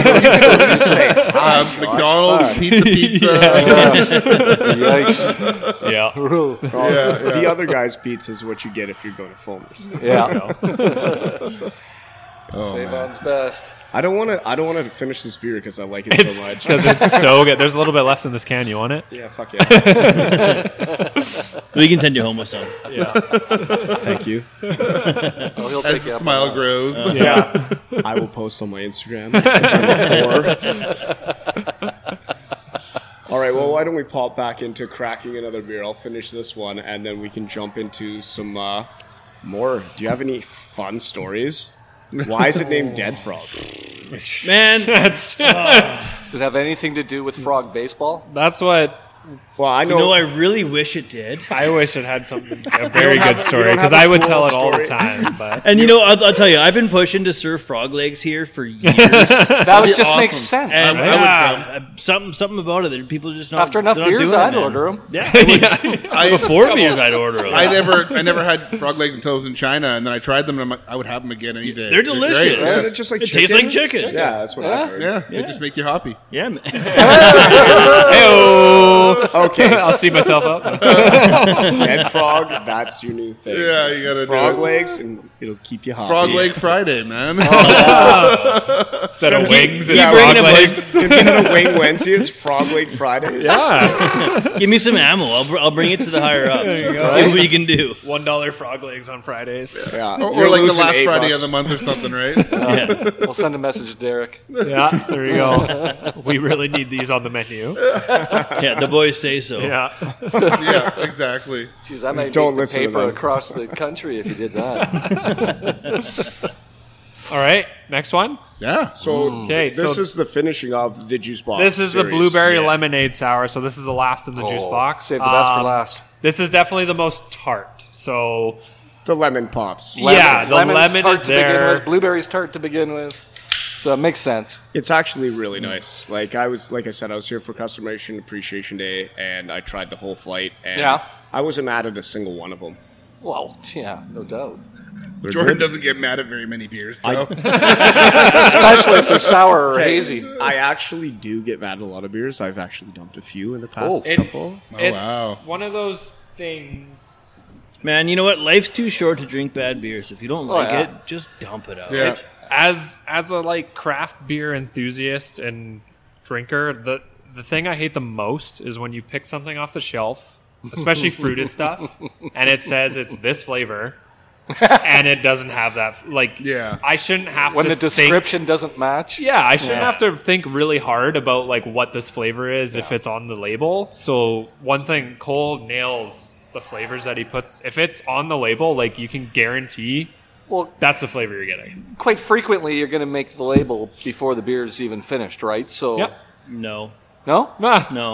S2: McDonald's, pizza.
S4: Yikes.
S5: Yeah.
S3: The other guy's pizza is what you get if you're going to Fulmer's.
S4: Yeah. Savon's best.
S3: I don't want to finish this beer because I like it so much.
S5: Because it's so good. There's a little bit left in this can. You want it?
S3: Yeah, fuck yeah.
S6: We can send you home with some.
S5: Yeah.
S3: Thank you.
S4: Oh, he'll
S2: As
S4: take
S2: the
S4: you up
S2: smile
S4: on that.
S2: grows.
S5: Yeah.
S3: I will post on my Instagram. 'Cause I'm a whore. All right, well, why don't we pop back into cracking another beer? I'll finish this one, and then we can jump into some more. Do you have any fun stories? Why is it named Dead Frog?
S6: Man,
S5: That's
S4: Does it have anything to do with frog baseball?
S5: what
S3: Well, I know.
S6: I really wish it did.
S5: I wish it had something a very
S3: have-
S5: good
S3: you
S5: story
S3: don't have
S5: because
S3: a
S5: I would
S3: cool
S5: tell it all the
S3: story?
S5: time. But
S6: And I'll tell you, I've been pushing to serve frog legs here for years.
S4: That would just
S2: awesome.
S4: make sense.
S6: And
S5: Yeah.
S6: something about it. People just not.
S4: After enough
S6: they're not
S4: beers,
S6: doing it,
S4: I'd
S6: man.
S4: order them.
S6: Yeah, before beers, I'd order them.
S2: I never had frog legs until I was in China, and then I tried them, and I'm like, I would have them again any day.
S6: They're
S2: great.
S6: delicious.
S3: Isn't it just like
S6: It
S3: chicken?
S6: tastes like chicken.
S3: Yeah, that's what I've heard.
S2: Yeah, they just make you hoppy.
S6: Yeah, man.
S3: Okay,
S5: I'll see myself out.
S3: Dead Frog, that's your new thing.
S2: Yeah, you gotta
S3: Frog
S2: do it.
S3: legs, and it'll keep you hoppy.
S2: Frog Leg Friday, man.
S5: Instead of wings and
S3: Yeah,
S5: frog
S6: bringing
S5: legs.
S3: Instead of Wing Wednesday, it's Frog Leg Fridays.
S5: Yeah.
S6: Give me some ammo. I'll bring it to the higher ups.
S5: you go.
S6: See what we can do.
S5: $1 frog legs on Fridays.
S3: Yeah.
S2: or
S3: You're
S2: like the
S3: losing
S2: last
S3: $8.
S2: Friday of the month or something, right?
S6: Yeah.
S4: We'll send a message to Derek.
S5: Yeah, there you go. We really need these on the menu.
S6: Yeah, the boys say so.
S5: Yeah.
S2: Yeah, exactly.
S4: Jeez, that might
S3: Don't
S4: make the
S3: listen to
S4: paper
S3: them.
S4: across the country if you did that.
S5: All right, next one.
S2: Yeah.
S3: So
S5: Okay,
S3: this
S5: so-
S3: is the finishing of the juice box.
S5: This is the
S3: series.
S5: blueberry
S3: Yeah.
S5: lemonade sour, so this is the last in the juice box.
S4: Save the best for last.
S5: This is definitely the most tart. So
S3: The lemon pops.
S5: yeah, the
S4: Lemon's
S5: lemon
S4: tart
S5: is
S4: to begin
S5: there.
S4: with. Blueberry's tart to begin with. So it makes sense.
S3: It's actually really nice. Like I said, I was here for Customization Appreciation Day, and I tried the whole flight, and
S4: Yeah.
S3: I wasn't mad at a single one of them.
S4: Well, yeah, no doubt.
S3: They're
S2: Jordan
S3: good.
S2: doesn't get mad at very many beers, though.
S4: Especially if they're sour or hazy.
S3: I actually do get mad at a lot of beers. I've actually dumped a few in the past
S5: It's,
S3: couple.
S5: it's
S2: wow.
S5: one of those things.
S6: Man, you know what? Life's too short to drink bad beers. If you don't like
S4: yeah.
S6: it, just dump it out.
S2: Yeah.
S5: As a like craft beer enthusiast and drinker, the thing I hate the most is when you pick something off the shelf, especially fruited stuff, and it says it's this flavor, and it doesn't have that. Like,
S2: Yeah.
S5: I shouldn't have
S4: When
S5: to
S4: the
S5: think.
S4: description doesn't match.
S5: Yeah, I shouldn't
S6: Yeah.
S5: have to think really hard about like what this flavor is if it's on the label. So one thing, Cole nails the flavors that he puts. If it's on the label, like you can guarantee
S4: Well,
S5: that's the flavor you're getting.
S4: quite frequently you're going to make the label before the beer's even finished, right? So,
S5: Yep.
S6: No.
S4: no?
S5: Ah.
S6: No.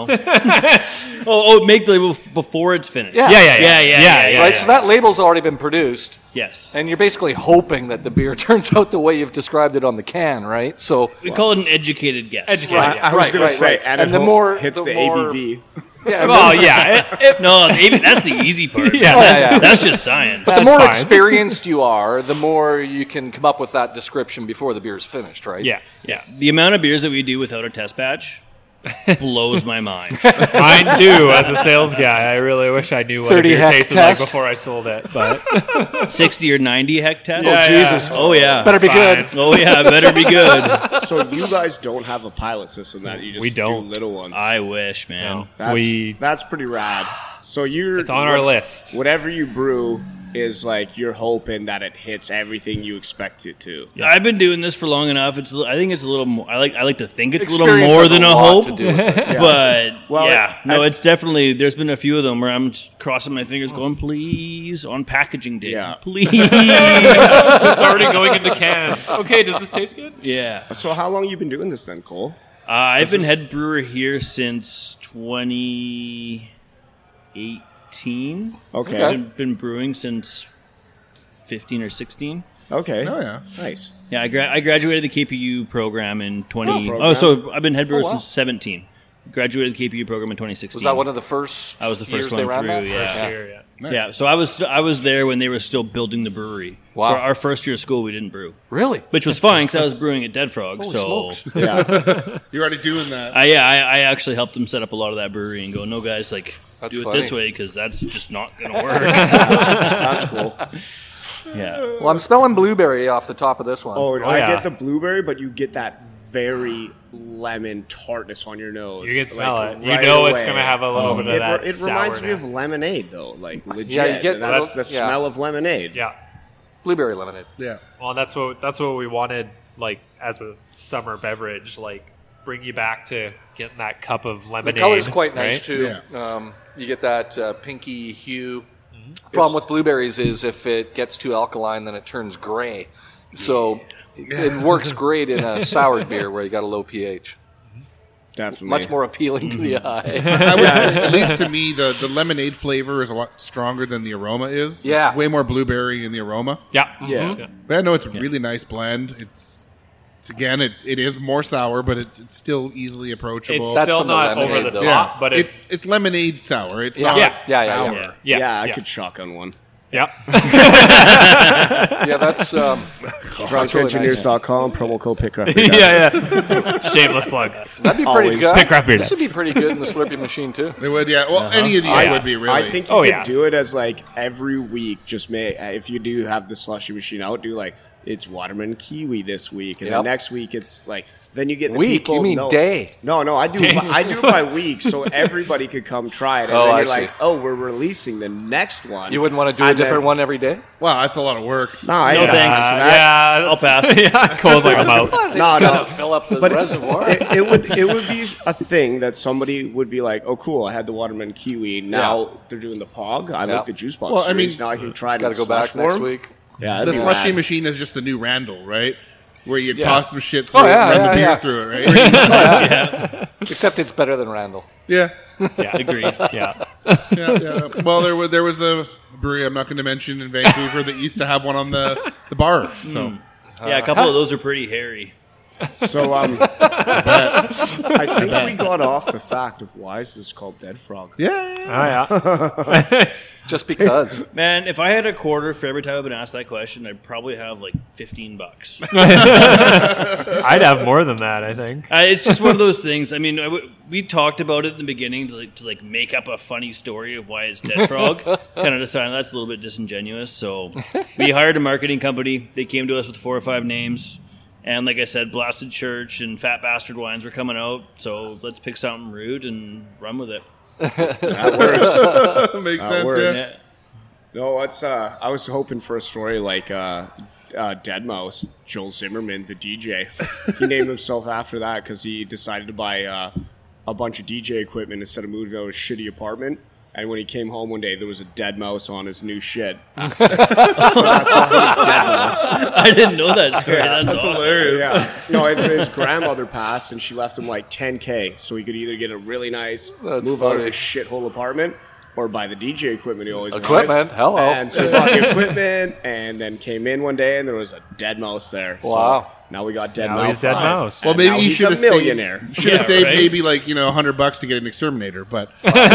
S6: Make the label before it's finished.
S4: Yeah.
S5: Yeah.
S4: Right, so that label's already been produced,
S6: Yes.
S4: and you're basically hoping that the beer turns out the way you've described it on the can, right? So,
S6: We call it an educated guess.
S5: Educated.
S4: Right.
S3: I was going to say, and
S4: And
S3: it
S4: the more
S3: hits
S4: the
S3: the
S4: more-
S3: ABV.
S4: yeah,
S5: Well, yeah.
S6: No, maybe that's the easy part.
S5: Yeah.
S4: yeah.
S6: That's just science.
S4: But the more
S5: fine.
S4: experienced you are, the more you can come up with that description before the beer's finished, right?
S5: Yeah.
S6: Yeah. The amount of beers that we do without a test batch blows my mind.
S5: Mine too, as a sales guy. I really wish I knew what a
S4: 30
S5: beer
S4: heck
S5: tasted
S4: test.
S5: like before I sold it. But
S6: 60 or 90 hect test?
S5: Yeah,
S4: Oh, Jesus.
S6: Oh, yeah.
S4: Better be
S5: fine.
S4: good.
S6: Oh, yeah. Better be good.
S3: So you guys don't have a pilot system that you just
S5: We don't.
S3: do little ones.
S6: I wish, man.
S3: That's pretty rad. So
S5: it's on our list.
S3: Whatever you brew is like you're hoping that it hits everything you expect it to.
S6: I've been doing this for long enough. I think it's a little more. I like to think it's a little
S4: Experience
S6: more
S4: has
S6: than a
S4: lot
S6: hope.
S4: to do with it.
S6: But
S3: Well,
S6: yeah, no, it's definitely. There's been a few of them where I'm just crossing my fingers, going, "Please," on packaging day.
S3: Yeah.
S6: Please.
S5: It's already going into cans. Okay, does this taste good?
S6: Yeah.
S3: So how long you been doing this then, Cole?
S6: I've been head brewer here since 2018.
S3: Okay.
S6: I've been brewing since 15 or 16.
S3: Okay.
S2: Oh, yeah.
S3: Nice.
S6: Yeah, I graduated the KPU program in 20.
S3: program.
S6: So I've been head brewer
S4: wow.
S6: since 17. Graduated the KPU program in 2016.
S4: Was that one of the first
S6: I was the first
S4: years they
S6: one
S4: ran
S6: through,
S4: that?
S6: yeah.
S5: Here, yeah.
S2: Nice.
S6: Yeah, so I was there when they were still building the brewery.
S4: Wow.
S6: So our first year of school, we didn't brew,
S4: Really?
S6: which was fine because I was brewing at Dead Frog.
S4: Holy
S6: so
S4: smokes.
S3: Yeah.
S2: You're already doing that.
S6: I actually helped them set up a lot of that brewery and go, no guys, like
S4: That's
S6: do it
S4: funny.
S6: this way because that's just not gonna work.
S3: That's cool.
S6: Yeah.
S4: Well, I'm smelling blueberry off the top of this one.
S3: Oh, I
S5: yeah.
S3: get the blueberry, but you get that very lemon tartness on your nose.
S5: You can smell it. You
S3: right
S5: know it's
S3: away.
S5: going to have a little bit of that
S3: It reminds me of
S5: sourness.
S3: lemonade, though. Like, legit.
S4: Yeah, you get
S3: that's
S4: those-
S3: the
S4: yeah.
S3: smell of lemonade.
S5: Yeah.
S4: Blueberry lemonade.
S2: Yeah.
S5: Well, that's what we wanted, like, as a summer beverage, like, bring you back to getting that cup of
S4: The
S5: lemonade.
S4: color's quite nice,
S5: right?
S4: too.
S2: Yeah.
S4: You get that pinky hue. Problem with blueberries is if it gets too alkaline, then it turns gray. So it works great in a soured beer where you got a low pH.
S3: Definitely.
S4: Much more appealing to the eye.
S2: I would say, at least to me, the lemonade flavor is a lot stronger than the aroma is.
S4: Yeah.
S2: It's way more blueberry in the aroma.
S5: Yeah.
S3: Yeah.
S5: Mhm.
S2: But I know it's a really nice blend. It's again, it is more sour, but it's still easily approachable.
S5: It's
S4: That's
S5: still
S4: from the
S5: not
S4: lemonade,
S5: over the
S4: though.
S5: top, but
S2: it's lemonade sour. It's
S4: Yeah.
S2: not
S5: Yeah.
S4: Yeah,
S2: sour.
S4: yeah.
S5: yeah.
S3: I could shotgun one.
S5: Yeah.
S4: Yeah, that's
S3: DrunkEngineers.com, promo code PICKRAFT.
S5: yeah. Shameless plug.
S4: that'd be pretty
S3: Always.
S4: good.
S5: Pick craft beer
S4: This would be pretty good in the Slurpee machine too.
S2: It would, yeah. Well, any of these
S5: yeah.
S2: would be really.
S3: I think you
S5: Oh,
S3: could
S5: yeah.
S3: do it as like every week. Just make if you do have the slushy machine out, do like it's watermelon kiwi this week, and
S4: Yep.
S3: then next week it's like then you get the
S4: Week?
S3: people.
S4: You mean
S3: no,
S4: day?
S3: No, I do it by week, so everybody could come try it. And
S4: Oh,
S3: then
S4: I
S3: you're
S4: see.
S3: like, oh, we're releasing the next one.
S4: You wouldn't want to do a
S3: And then-
S4: different one every day?
S2: wow, that's a lot of work.
S3: No, I
S6: No thanks.
S5: Yeah.
S6: I'll pass.
S5: Yeah. Cole's like, I'm out.
S4: They
S3: No,
S4: just
S3: no.
S4: gotta fill up the
S3: But
S4: reservoir.
S3: it would be a thing that somebody would be like, oh, cool, I had the watermelon kiwi. Now they're doing the pog. I
S4: Yeah.
S3: like the juice box
S2: Well, I
S3: series.
S2: mean,
S3: now I can try it.
S4: Got to
S3: in
S4: go back
S3: slush
S4: next
S3: form.
S4: week.
S3: Yeah,
S2: The
S3: that'd be
S2: slushy
S3: rad.
S2: machine is just the new Randall, right? Where you toss some shit through
S4: Oh,
S2: it
S4: yeah,
S2: and run the
S4: yeah,
S2: beer
S4: yeah.
S2: through it, right?
S4: Except it's better than Randall.
S2: Yeah.
S5: Yeah. Agreed. Yeah.
S2: Yeah. Well, there was a brewery I'm not going to mention in Vancouver that used to have one on the bar. So
S6: Yeah, a couple of those are pretty hairy.
S3: So I think we got off the fact of why is this called Dead Frog.
S2: yeah.
S5: Oh, yeah.
S4: Just because.
S6: Man, if I had a quarter for every time I've been asked that question, I'd probably have like $15.
S5: I'd have more than that, I think.
S6: It's just one of those things. I mean, we talked about it in the beginning to make up a funny story of why it's Dead Frog. Kind of decided that's a little bit disingenuous. So we hired a marketing company. They came to us with 4 or 5 names. And like I said, Blasted Church and Fat Bastard Wines were coming out. So let's pick something rude and run with it.
S3: That works.
S2: Makes
S3: That
S2: sense.
S3: works.
S2: Yeah.
S3: No, it's I was hoping for a story like Dead Mouse, Joel Zimmerman, the DJ. He named himself after that because he decided to buy a bunch of DJ equipment instead of moving out of his shitty apartment. And when he came home one day, there was a dead mouse on his new shit. So that's why he's Dead Mouse.
S6: I didn't know that story. That's awesome.
S2: Hilarious.
S3: Yeah. No, his grandmother passed, and she left him like $10K, so he could either get a really nice
S4: That's
S3: move out of
S4: funny.
S3: his shithole apartment, or buy the DJ equipment he always
S4: Equipment?
S3: wanted.
S4: Hello.
S3: And so he bought the equipment, and then came in one day, and there was a dead mouse there.
S4: Wow.
S3: So now we got Dead
S5: Now
S3: Mouse.
S5: he's Dead
S3: 5.
S5: Mouse.
S2: Well,
S3: And
S2: maybe
S3: now
S2: he
S3: he's
S2: should
S3: a
S2: have saved.
S3: millionaire.
S2: Should have saved
S6: right?
S2: maybe like $100 to get an exterminator, but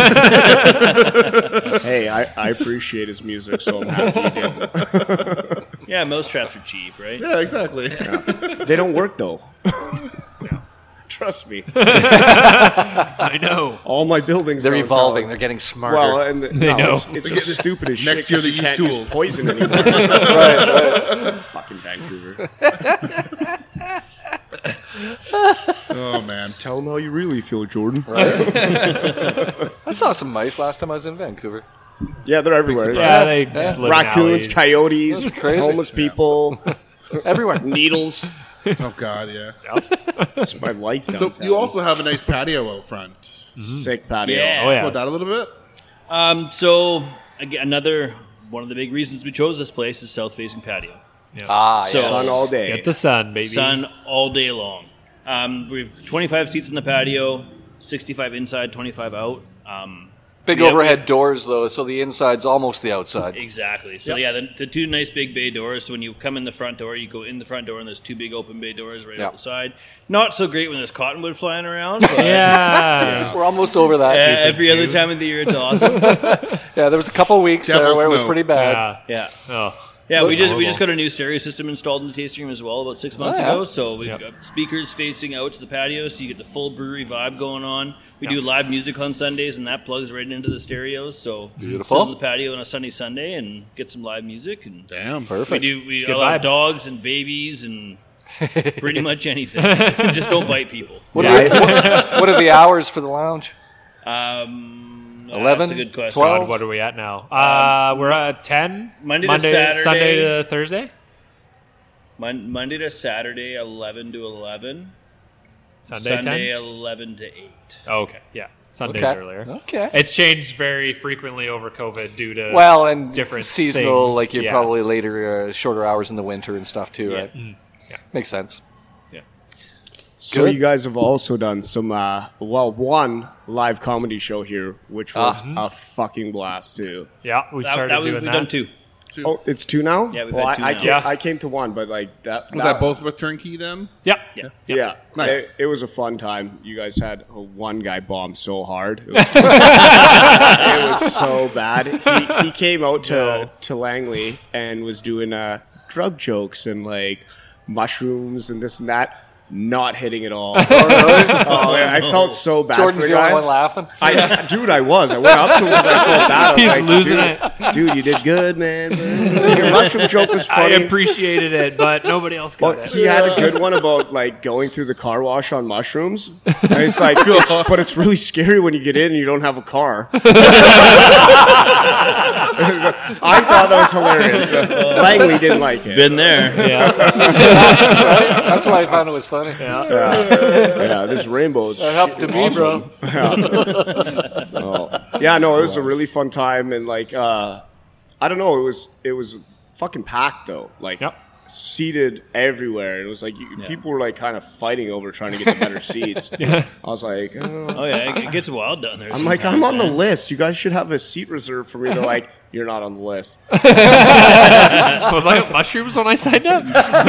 S3: Hey, I appreciate his music, so I'm happy he did.
S6: Yeah, mousetraps are cheap, right?
S2: yeah, exactly.
S3: They don't work though. Trust me.
S5: I know.
S3: All my buildings.
S4: They're
S3: downtown-
S4: evolving. They're getting smarter.
S3: Well, and no,
S5: know.
S3: it's just stupid as shit.
S2: Next year
S3: 'cause
S2: they
S3: you
S2: use
S3: can't
S2: tools.
S3: use poison anymore. right. Fucking Vancouver.
S2: Oh man.
S3: Tell them how you really feel, Jordan.
S4: I saw some mice last time I was in Vancouver.
S3: Yeah, they're everywhere.
S5: Yeah, they just live in
S3: Raccoons,
S5: alleys.
S3: coyotes,
S4: That's crazy.
S3: homeless people,
S4: Everywhere.
S3: needles.
S2: Oh god, yeah.
S3: It's my life
S2: So
S3: downtown.
S2: you also have a nice patio out front.
S3: sick patio.
S6: Yeah.
S5: Oh, yeah.
S2: About that a little bit.
S6: So again, another one of the big reasons we chose this place is south-facing patio.
S4: Ah,
S6: So-
S4: yes.
S3: Sun all day.
S5: Get the sun, baby.
S6: Sun all day long. We have 25 seats in the patio, 65 inside, 25 out.
S4: Big
S6: Yeah,
S4: overhead doors, though, so the inside's almost the outside.
S6: Exactly. So yeah, the 2 nice big bay doors. So when you come in the front door, you go in the front door, and there's 2 big open bay doors right
S4: Yeah.
S6: out the side. Not so great when there's cottonwood flying around. But
S5: Yeah.
S4: We're almost over that.
S6: every other time of the year, it's awesome.
S4: Yeah, there was a couple weeks
S2: Devil
S4: there where it was
S2: snow.
S4: pretty bad.
S5: Yeah.
S6: Yeah.
S5: Oh.
S6: Yeah, we just got a new stereo system installed in the tasting room as well about 6 months ago. So we've got speakers facing out to the patio, so you get the full brewery vibe going on. We do live music on Sundays, and that plugs right into the stereos. So
S4: Beautiful.
S6: Sit on the patio on a sunny Sunday and get some live music. And
S2: Damn.
S4: Perfect.
S6: We
S5: good
S6: allow
S5: vibe.
S6: dogs and babies and pretty much anything. Just don't bite people.
S4: What are the hours for the lounge?
S6: 11?
S4: 11?
S6: That's a good question.
S4: 12?
S5: What are we at now? We're at 10.
S6: Monday to Saturday.
S5: Sunday to Thursday?
S6: Monday to Saturday, 11 to 11.
S5: Sunday 10?
S6: 11 to 8.
S5: Oh, okay, yeah. Sundays
S4: Okay.
S5: earlier.
S4: Okay.
S5: It's changed very frequently over COVID due to
S4: Well, and
S5: different
S4: seasonal,
S5: things,
S4: like you're
S5: yeah.
S4: probably later, shorter hours in the winter and stuff too, right?
S5: Yeah.
S4: Makes sense.
S3: So
S4: Good.
S3: you guys have also done some, one live comedy show here, which was a fucking blast too.
S5: Yeah, we started doing
S6: we've
S5: that.
S6: done 2.
S3: Oh, it's 2 now?
S6: Yeah, we've
S3: well,
S6: had 2
S3: I,
S6: now.
S3: came,
S5: Yeah.
S3: I came to 1, but like that.
S2: Was that both with Turnkey then?
S5: Yeah.
S3: Yeah.
S2: Nice.
S3: It was a fun time. You guys had one guy bomb so hard. It was, it was so bad. He came out to Langley and was doing drug jokes and like mushrooms and this and that. Not hitting at all. Oh, yeah, I felt so bad.
S4: Jordan's
S3: for
S4: the
S3: the
S4: only
S3: guy.
S4: one laughing.
S3: I was. I went up to him because I felt bad. I was
S5: He's
S3: like,
S5: losing
S3: dude, Dude, you did good, man. Your mushroom joke was
S5: I
S3: funny.
S5: appreciated it, but nobody else got
S3: But
S5: it.
S3: he had a good one about like going through the car wash on mushrooms. And it's like, but it's really scary when you get in and you don't have a car. I thought that was hilarious. Langley didn't like it.
S6: Been there.
S5: Yeah.
S4: That's why I found it was funny.
S3: Yeah, this rainbow is
S4: That helped to me, bro.
S3: Yeah, no, it was a really fun time, and like, I don't know, it was fucking packed though, like
S5: Yep.
S3: seated everywhere. It was like people were like kind of fighting over trying to get the better seats. I was like,
S6: Oh, yeah, it gets wild down there.
S3: I'm like, I'm on the list. You guys should have a seat reserved for me. They're like, you're not on the list.
S5: Was I got mushrooms when I signed up?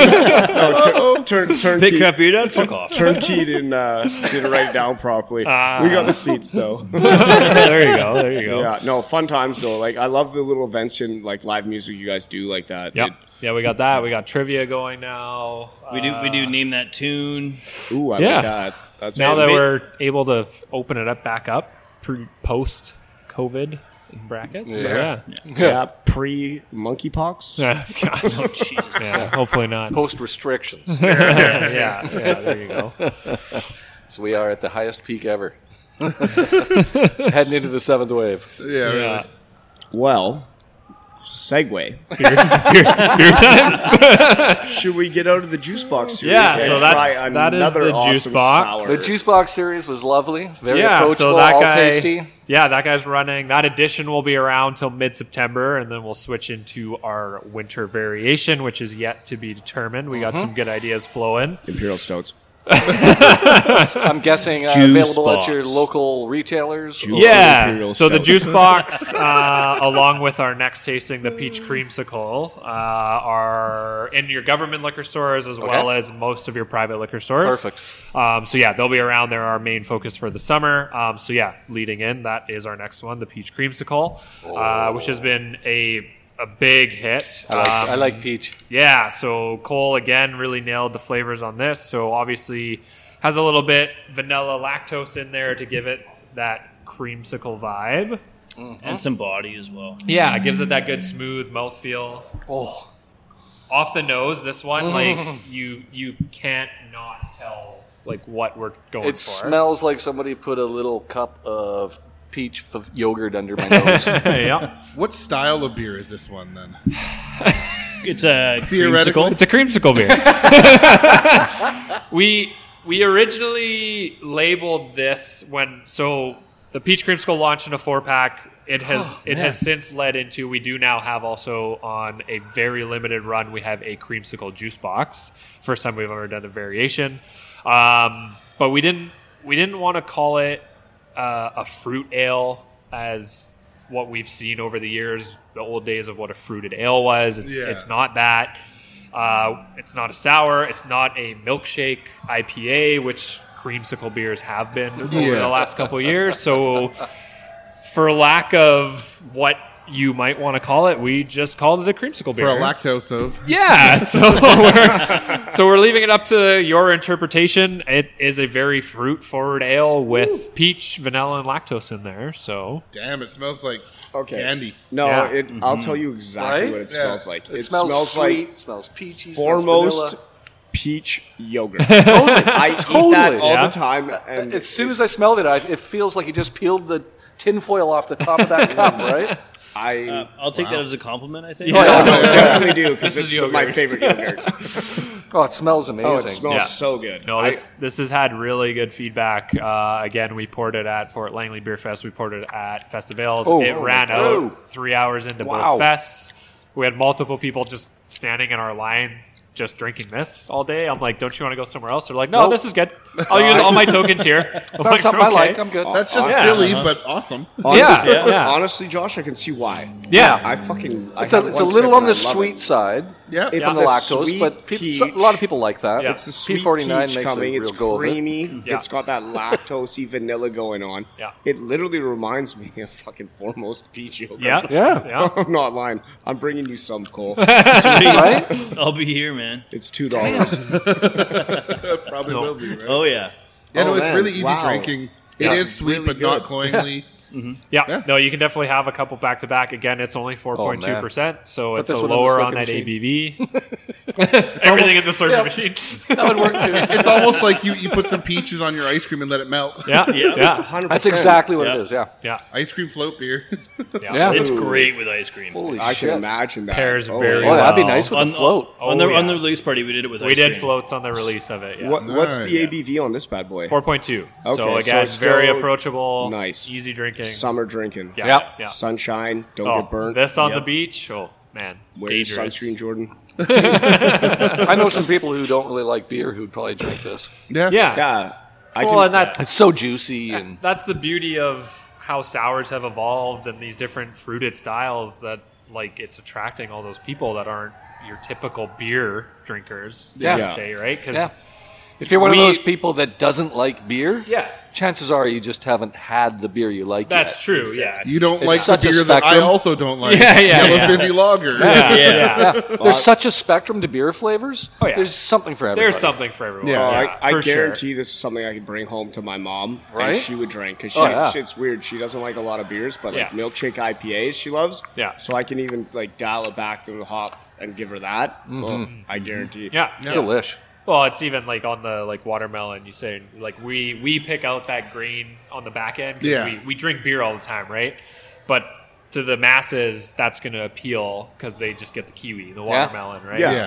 S3: No, turnkey.
S6: Pick crap beer down? Fuck off.
S3: Turnkey didn't write it down properly. We got the seats though.
S5: There you go.
S3: Yeah, no, fun times though. Like, I love the little events and like live music you guys do like that.
S5: Yep. Yeah, we got that. We got trivia going now.
S6: We do name that tune.
S3: Ooh, I
S5: Yeah.
S3: like that. That's
S5: Now
S3: really-
S5: that we're able to open it up back up, post COVID in brackets.
S4: Yeah.
S3: yeah, pre monkeypox.
S5: Yeah. God.
S6: Oh, Jesus.
S5: Yeah, hopefully not.
S4: Post restrictions.
S5: yeah, there you go.
S4: So we are at the highest peak ever. Heading into the 7th wave.
S2: Yeah.
S5: Yeah.
S3: Well, segue.
S5: Beer time?
S3: Should we get out of the juice box series?
S5: Yeah,
S3: and
S5: so
S3: try
S5: that is
S3: another
S5: the juice
S3: awesome
S5: box.
S3: sour?
S4: The Juice Box series was lovely. Very
S5: Yeah,
S4: approachable,
S5: so that
S4: all
S5: guy,
S4: tasty.
S5: Yeah, that guy's running. That edition will be around till mid-September, and then we'll switch into our winter variation, which is yet to be determined. We got some good ideas flowing.
S3: Imperial Stouts.
S4: I'm guessing
S6: Juice
S4: available
S6: box.
S4: at your local retailers.
S5: Yeah,
S3: Imperial
S5: so the
S3: Stout.
S5: juice box, along with our next tasting, the peach creamsicle, are in your government liquor stores as well as most of your private liquor stores.
S4: Perfect.
S5: So yeah, they'll be around. They're our main focus for the summer. So yeah, leading in, that is our next one, the peach creamsicle, which has been a big hit.
S4: I like peach.
S5: Yeah, so Cole again really nailed the flavors on this. So obviously has a little bit vanilla lactose in there to give it that creamsicle vibe.
S6: And some body as well.
S5: Yeah, it gives it that good smooth mouthfeel.
S4: Oh,
S5: Off the nose, this one, like you can't not tell like what we're going
S4: it
S5: for.
S4: smells like somebody put a little cup of peach yogurt under my nose.
S5: Yeah.
S2: What style of beer is this one then?
S6: It's a
S2: Theoretically.
S6: creamsicle.
S5: It's a creamsicle beer. We originally labeled this so the peach creamsicle launched in a 4-pack. It has since led into, we do now have also on a very limited run, we have a creamsicle juice box. First time we've ever done the variation. But we didn't want to call it a fruit ale as what we've seen over the years, the old days of what a fruited ale was. It's not that. It's not a sour. It's not a milkshake IPA, which creamsicle beers have been over the last couple of years. So for lack of what you might want to call it. We just called it a creamsicle beer.
S2: For a lactose of.
S5: Yeah, so we're leaving it up to your interpretation. It is a very fruit-forward ale with peach, vanilla, and lactose in there. So
S2: Damn, it smells like
S3: Okay.
S2: candy.
S3: No,
S5: Yeah.
S3: I'll tell you exactly
S4: Right?
S3: what it
S2: Yeah.
S3: smells like.
S4: It smells sweet.
S3: like
S4: Smells peachy.
S3: foremost
S4: smells
S3: peach yogurt. I eat that
S4: Totally.
S3: all
S5: Yeah.
S3: the time. And
S4: vanilla. As soon as I smelled it, it feels like you just peeled the tinfoil off the top of that cup, right?
S6: I'll take that as a compliment, I think.
S3: no, definitely do because
S5: This is
S3: it's my
S5: yogurt.
S3: favorite yogurt.
S4: Oh, it smells amazing.
S3: Oh, it smells
S5: Yeah.
S3: so good.
S5: no, this has had really good feedback. Again, we poured it at Fort Langley Beer Fest. We poured it at Festivals.
S4: Oh.
S5: It ran
S4: Oh.
S5: out 3 hours into
S4: Wow.
S5: both fests. We had multiple people just standing in our line just drinking this all day. I'm like, don't you want to go somewhere else? They're like, no,
S4: Nope.
S5: this is good. I'll use all my tokens here. I'm
S4: Found
S5: like,
S4: something I
S5: okay.
S4: liked. I'm good.
S2: That's just
S5: Yeah.
S2: silly, but awesome.
S5: Yeah.
S3: Honestly, Josh, I can see why.
S5: Yeah.
S3: I fucking.
S4: It's a little on the sweet side.
S2: Yeah.
S3: It's
S4: On the
S3: the
S4: lactose,
S3: sweet
S4: but
S3: peach.
S4: a lot of people like that.
S5: Yeah.
S3: It's the sweet
S4: P49
S3: peach
S4: makes
S3: coming.
S4: a
S3: It's
S4: real go of it.
S3: creamy.
S5: Yeah.
S3: It's got that lactosey vanilla going on.
S5: Yeah.
S3: It literally reminds me of fucking Foremost peach yogurt.
S5: Yeah.
S4: Yeah.
S5: Yeah.
S3: I'm not lying. I'm bringing you some, Cole.
S4: Right?
S6: I'll be here, man.
S3: It's $2.
S2: Probably will be, right?
S6: Oh, yeah.
S2: Yeah, no,
S3: Oh,
S2: it's
S3: man.
S2: really easy
S3: Wow.
S2: drinking. It
S3: Yeah.
S2: is sweet,
S3: Really
S2: but not
S3: good.
S2: cloyingly.
S5: Yeah.
S2: Yeah.
S5: No, you can definitely have a couple back to back. Again, it's only 4.2%, so it's
S4: this
S5: a
S4: one in the
S5: lower
S4: slurping
S5: on that
S4: machine.
S5: ABV. Everything in the slurping
S4: Yeah.
S5: machine.
S4: That would work too.
S2: It's almost like you put some peaches on your ice cream and let it melt.
S5: Yeah. Yeah.
S3: 100%.
S4: That's exactly what
S6: Yeah.
S4: it is. Yeah.
S5: Yeah.
S2: Ice cream float beer.
S4: Yeah.
S6: It's
S3: Ooh.
S6: great with ice cream.
S4: Holy
S3: I
S4: shit.
S3: can imagine that.
S5: Pairs
S3: Oh,
S5: very
S4: Oh,
S3: yeah.
S4: that'd be
S5: well.
S4: nice with a float.
S6: On the
S5: yeah.
S6: release party, we did it with
S5: We
S6: ice
S5: did
S6: cream.
S5: floats on the release of it. Yeah.
S3: What's
S2: Nice.
S3: the ABV on this bad boy?
S5: 4.2.
S3: Okay,
S5: so
S3: so
S5: again,
S3: it's
S5: very
S3: still
S5: approachable.
S3: nice.
S5: Easy drinking.
S3: Summer drinking.
S5: Yeah.
S4: Yep.
S5: Yeah.
S3: Sunshine. Don't
S5: Oh,
S3: get burnt.
S5: this on
S6: Yep.
S5: the beach. Oh man,
S3: Wear your
S5: dangerous.
S3: sunscreen, Jordan.
S4: I know some people who don't really like beer who'd probably drink this.
S2: Yeah.
S5: Yeah.
S3: Yeah. I
S5: Well,
S3: can,
S5: and that's
S4: It's so juicy and
S5: that's the beauty of how sours have evolved and these different fruited styles that like it's attracting all those people that aren't your typical beer drinkers.
S4: Yeah.
S5: You
S3: Yeah.
S5: could say, right? Because
S4: yeah. If you're one of
S5: We-
S4: those people that doesn't like beer,
S5: yeah,
S4: chances are you just haven't had the beer you like
S5: that's
S4: yet.
S5: true. Yeah.
S2: You don't
S4: It's
S2: like the
S4: such a
S2: beer that I
S4: spectrum.
S2: also don't like.
S5: Yeah, yeah,
S2: Yellow
S5: yeah.
S2: Fizzy Lager.
S5: Yeah.
S6: Yeah.
S4: There's such a spectrum to beer flavors.
S5: Oh, yeah.
S4: There's something for everybody.
S5: There's something for everyone.
S2: Yeah.
S5: Yeah,
S3: I
S5: for
S3: guarantee this is something I could bring home to my mom,
S4: Right?
S3: and she would drink because
S4: Oh, yeah.
S3: it's weird. She doesn't like a lot of beers, but like
S5: Yeah.
S3: milkshake IPAs she loves.
S5: Yeah.
S3: So I can even like dial it back through the hop and give her that. Oh, I guarantee.
S5: Sure. Yeah.
S4: Delish.
S5: Well, it's even like on the like watermelon. You say like we pick out that grain on the back end because
S2: Yeah.
S5: we drink beer all the time, right? But to the masses, that's going to appeal because they just get the kiwi, the watermelon, right?
S3: Yeah.
S2: Yeah.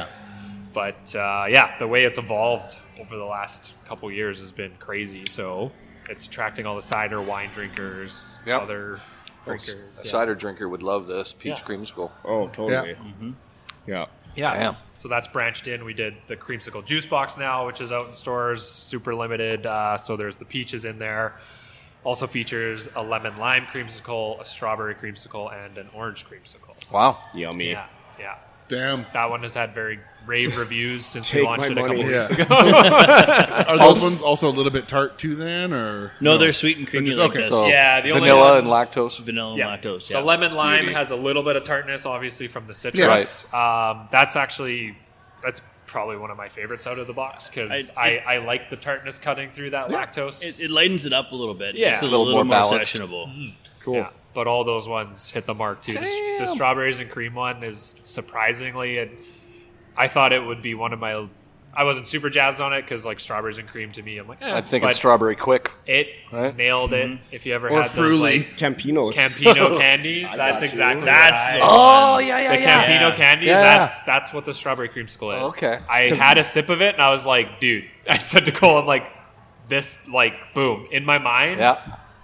S5: But yeah, the way it's evolved over the last couple years has been crazy. So it's attracting all the cider wine drinkers,
S4: Yep.
S5: other drinkers.
S4: A
S5: yeah.
S4: cider drinker would love this peach
S5: Yeah.
S4: creamsicle.
S3: Oh, totally.
S2: Yeah.
S3: Yeah.
S5: Yeah.
S4: Damn.
S5: So that's branched in. We did the creamsicle juice box now, which is out in stores, super limited. So there's the peaches in there. Also features a lemon lime creamsicle, a strawberry creamsicle, and an orange creamsicle.
S4: Wow.
S3: Yummy.
S5: Yeah, yeah.
S2: Damn.
S5: That one has had very rave reviews since we
S3: Take
S5: launched
S3: my
S5: it a couple
S3: money.
S5: weeks
S2: Yeah.
S5: ago.
S2: Are those ones also a little bit tart too then, or
S6: No, they're sweet and creamy
S2: just-
S6: like
S2: okay.
S6: this.
S4: So
S5: Yeah, the only
S4: vanilla
S5: one-
S4: and lactose.
S6: Vanilla and
S5: Yeah.
S6: lactose.
S5: The
S6: Yeah.
S5: lemon lime
S4: Beauty.
S5: has a little bit of tartness, obviously from the citrus. That's actually that's probably one of my favorites out of the box because I like the tartness cutting through that lactose.
S6: It lightens it up a little bit.
S5: Yeah.
S6: It's a
S4: little
S6: little,
S4: more
S6: more
S4: balanced.
S6: sessionable.
S3: Cool.
S5: Yeah, but all those ones hit the mark too. The
S4: Damn.
S5: strawberries and cream one is surprisingly, I thought it would be one of my. I wasn't super jazzed on it because like strawberries and cream to me, I'm like,
S4: I'm thinking
S5: but
S4: strawberry quick.
S5: it
S4: Right?
S5: nailed it. If you ever
S2: or
S5: had those
S2: Fruly?
S5: like
S3: Campinos.
S5: Campino candies,
S3: I
S5: that's
S3: got you.
S5: exactly
S6: That's
S5: what I-
S6: the
S4: Oh, yeah,
S5: the Campino
S6: Yeah.
S5: candies.
S4: Yeah.
S5: That's what the strawberry creamsicle is.
S4: Okay.
S5: I had a sip of it and I was like, dude. I said to Cole, I'm like, this like boom in my mind.
S4: Yeah.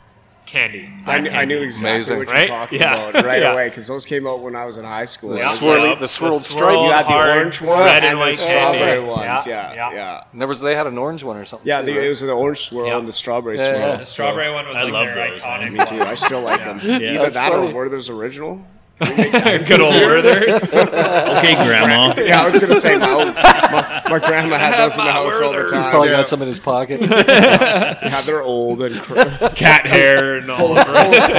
S5: Candy.
S3: I
S5: That
S3: knew
S5: candy.
S3: exactly
S4: Amazing.
S3: what
S5: Right?
S3: you're talking
S5: Yeah.
S3: about right
S5: Yeah.
S3: away because those came out when I was in high school.
S4: The
S3: It was
S4: swirly-
S3: like
S4: the swirled stripe.
S3: You had the
S5: hard
S3: orange one
S5: red and
S3: and
S5: white
S3: the strawberry
S5: candy.
S3: ones.
S5: Yeah,
S3: Yeah,
S5: yeah.
S3: yeah.
S4: Never. They had an orange one or something.
S3: Yeah,
S4: too, right?
S3: it was the orange swirl
S5: Yeah.
S3: and the strawberry
S4: Yeah,
S3: swirl.
S4: yeah.
S5: The strawberry one was
S6: I
S5: like
S6: love
S5: their
S6: those,
S5: iconic.
S6: man.
S3: Me too. I still like them. Either
S4: That's
S3: that
S4: funny.
S3: or Werther's Original.
S5: Good old Werther's.
S6: Okay, Grandma.
S3: Yeah, I was gonna say my grandma had those in the house all the
S4: He's
S3: time.
S4: probably got some in his pocket.
S3: Yeah, they're old and
S5: Cat hair and all over.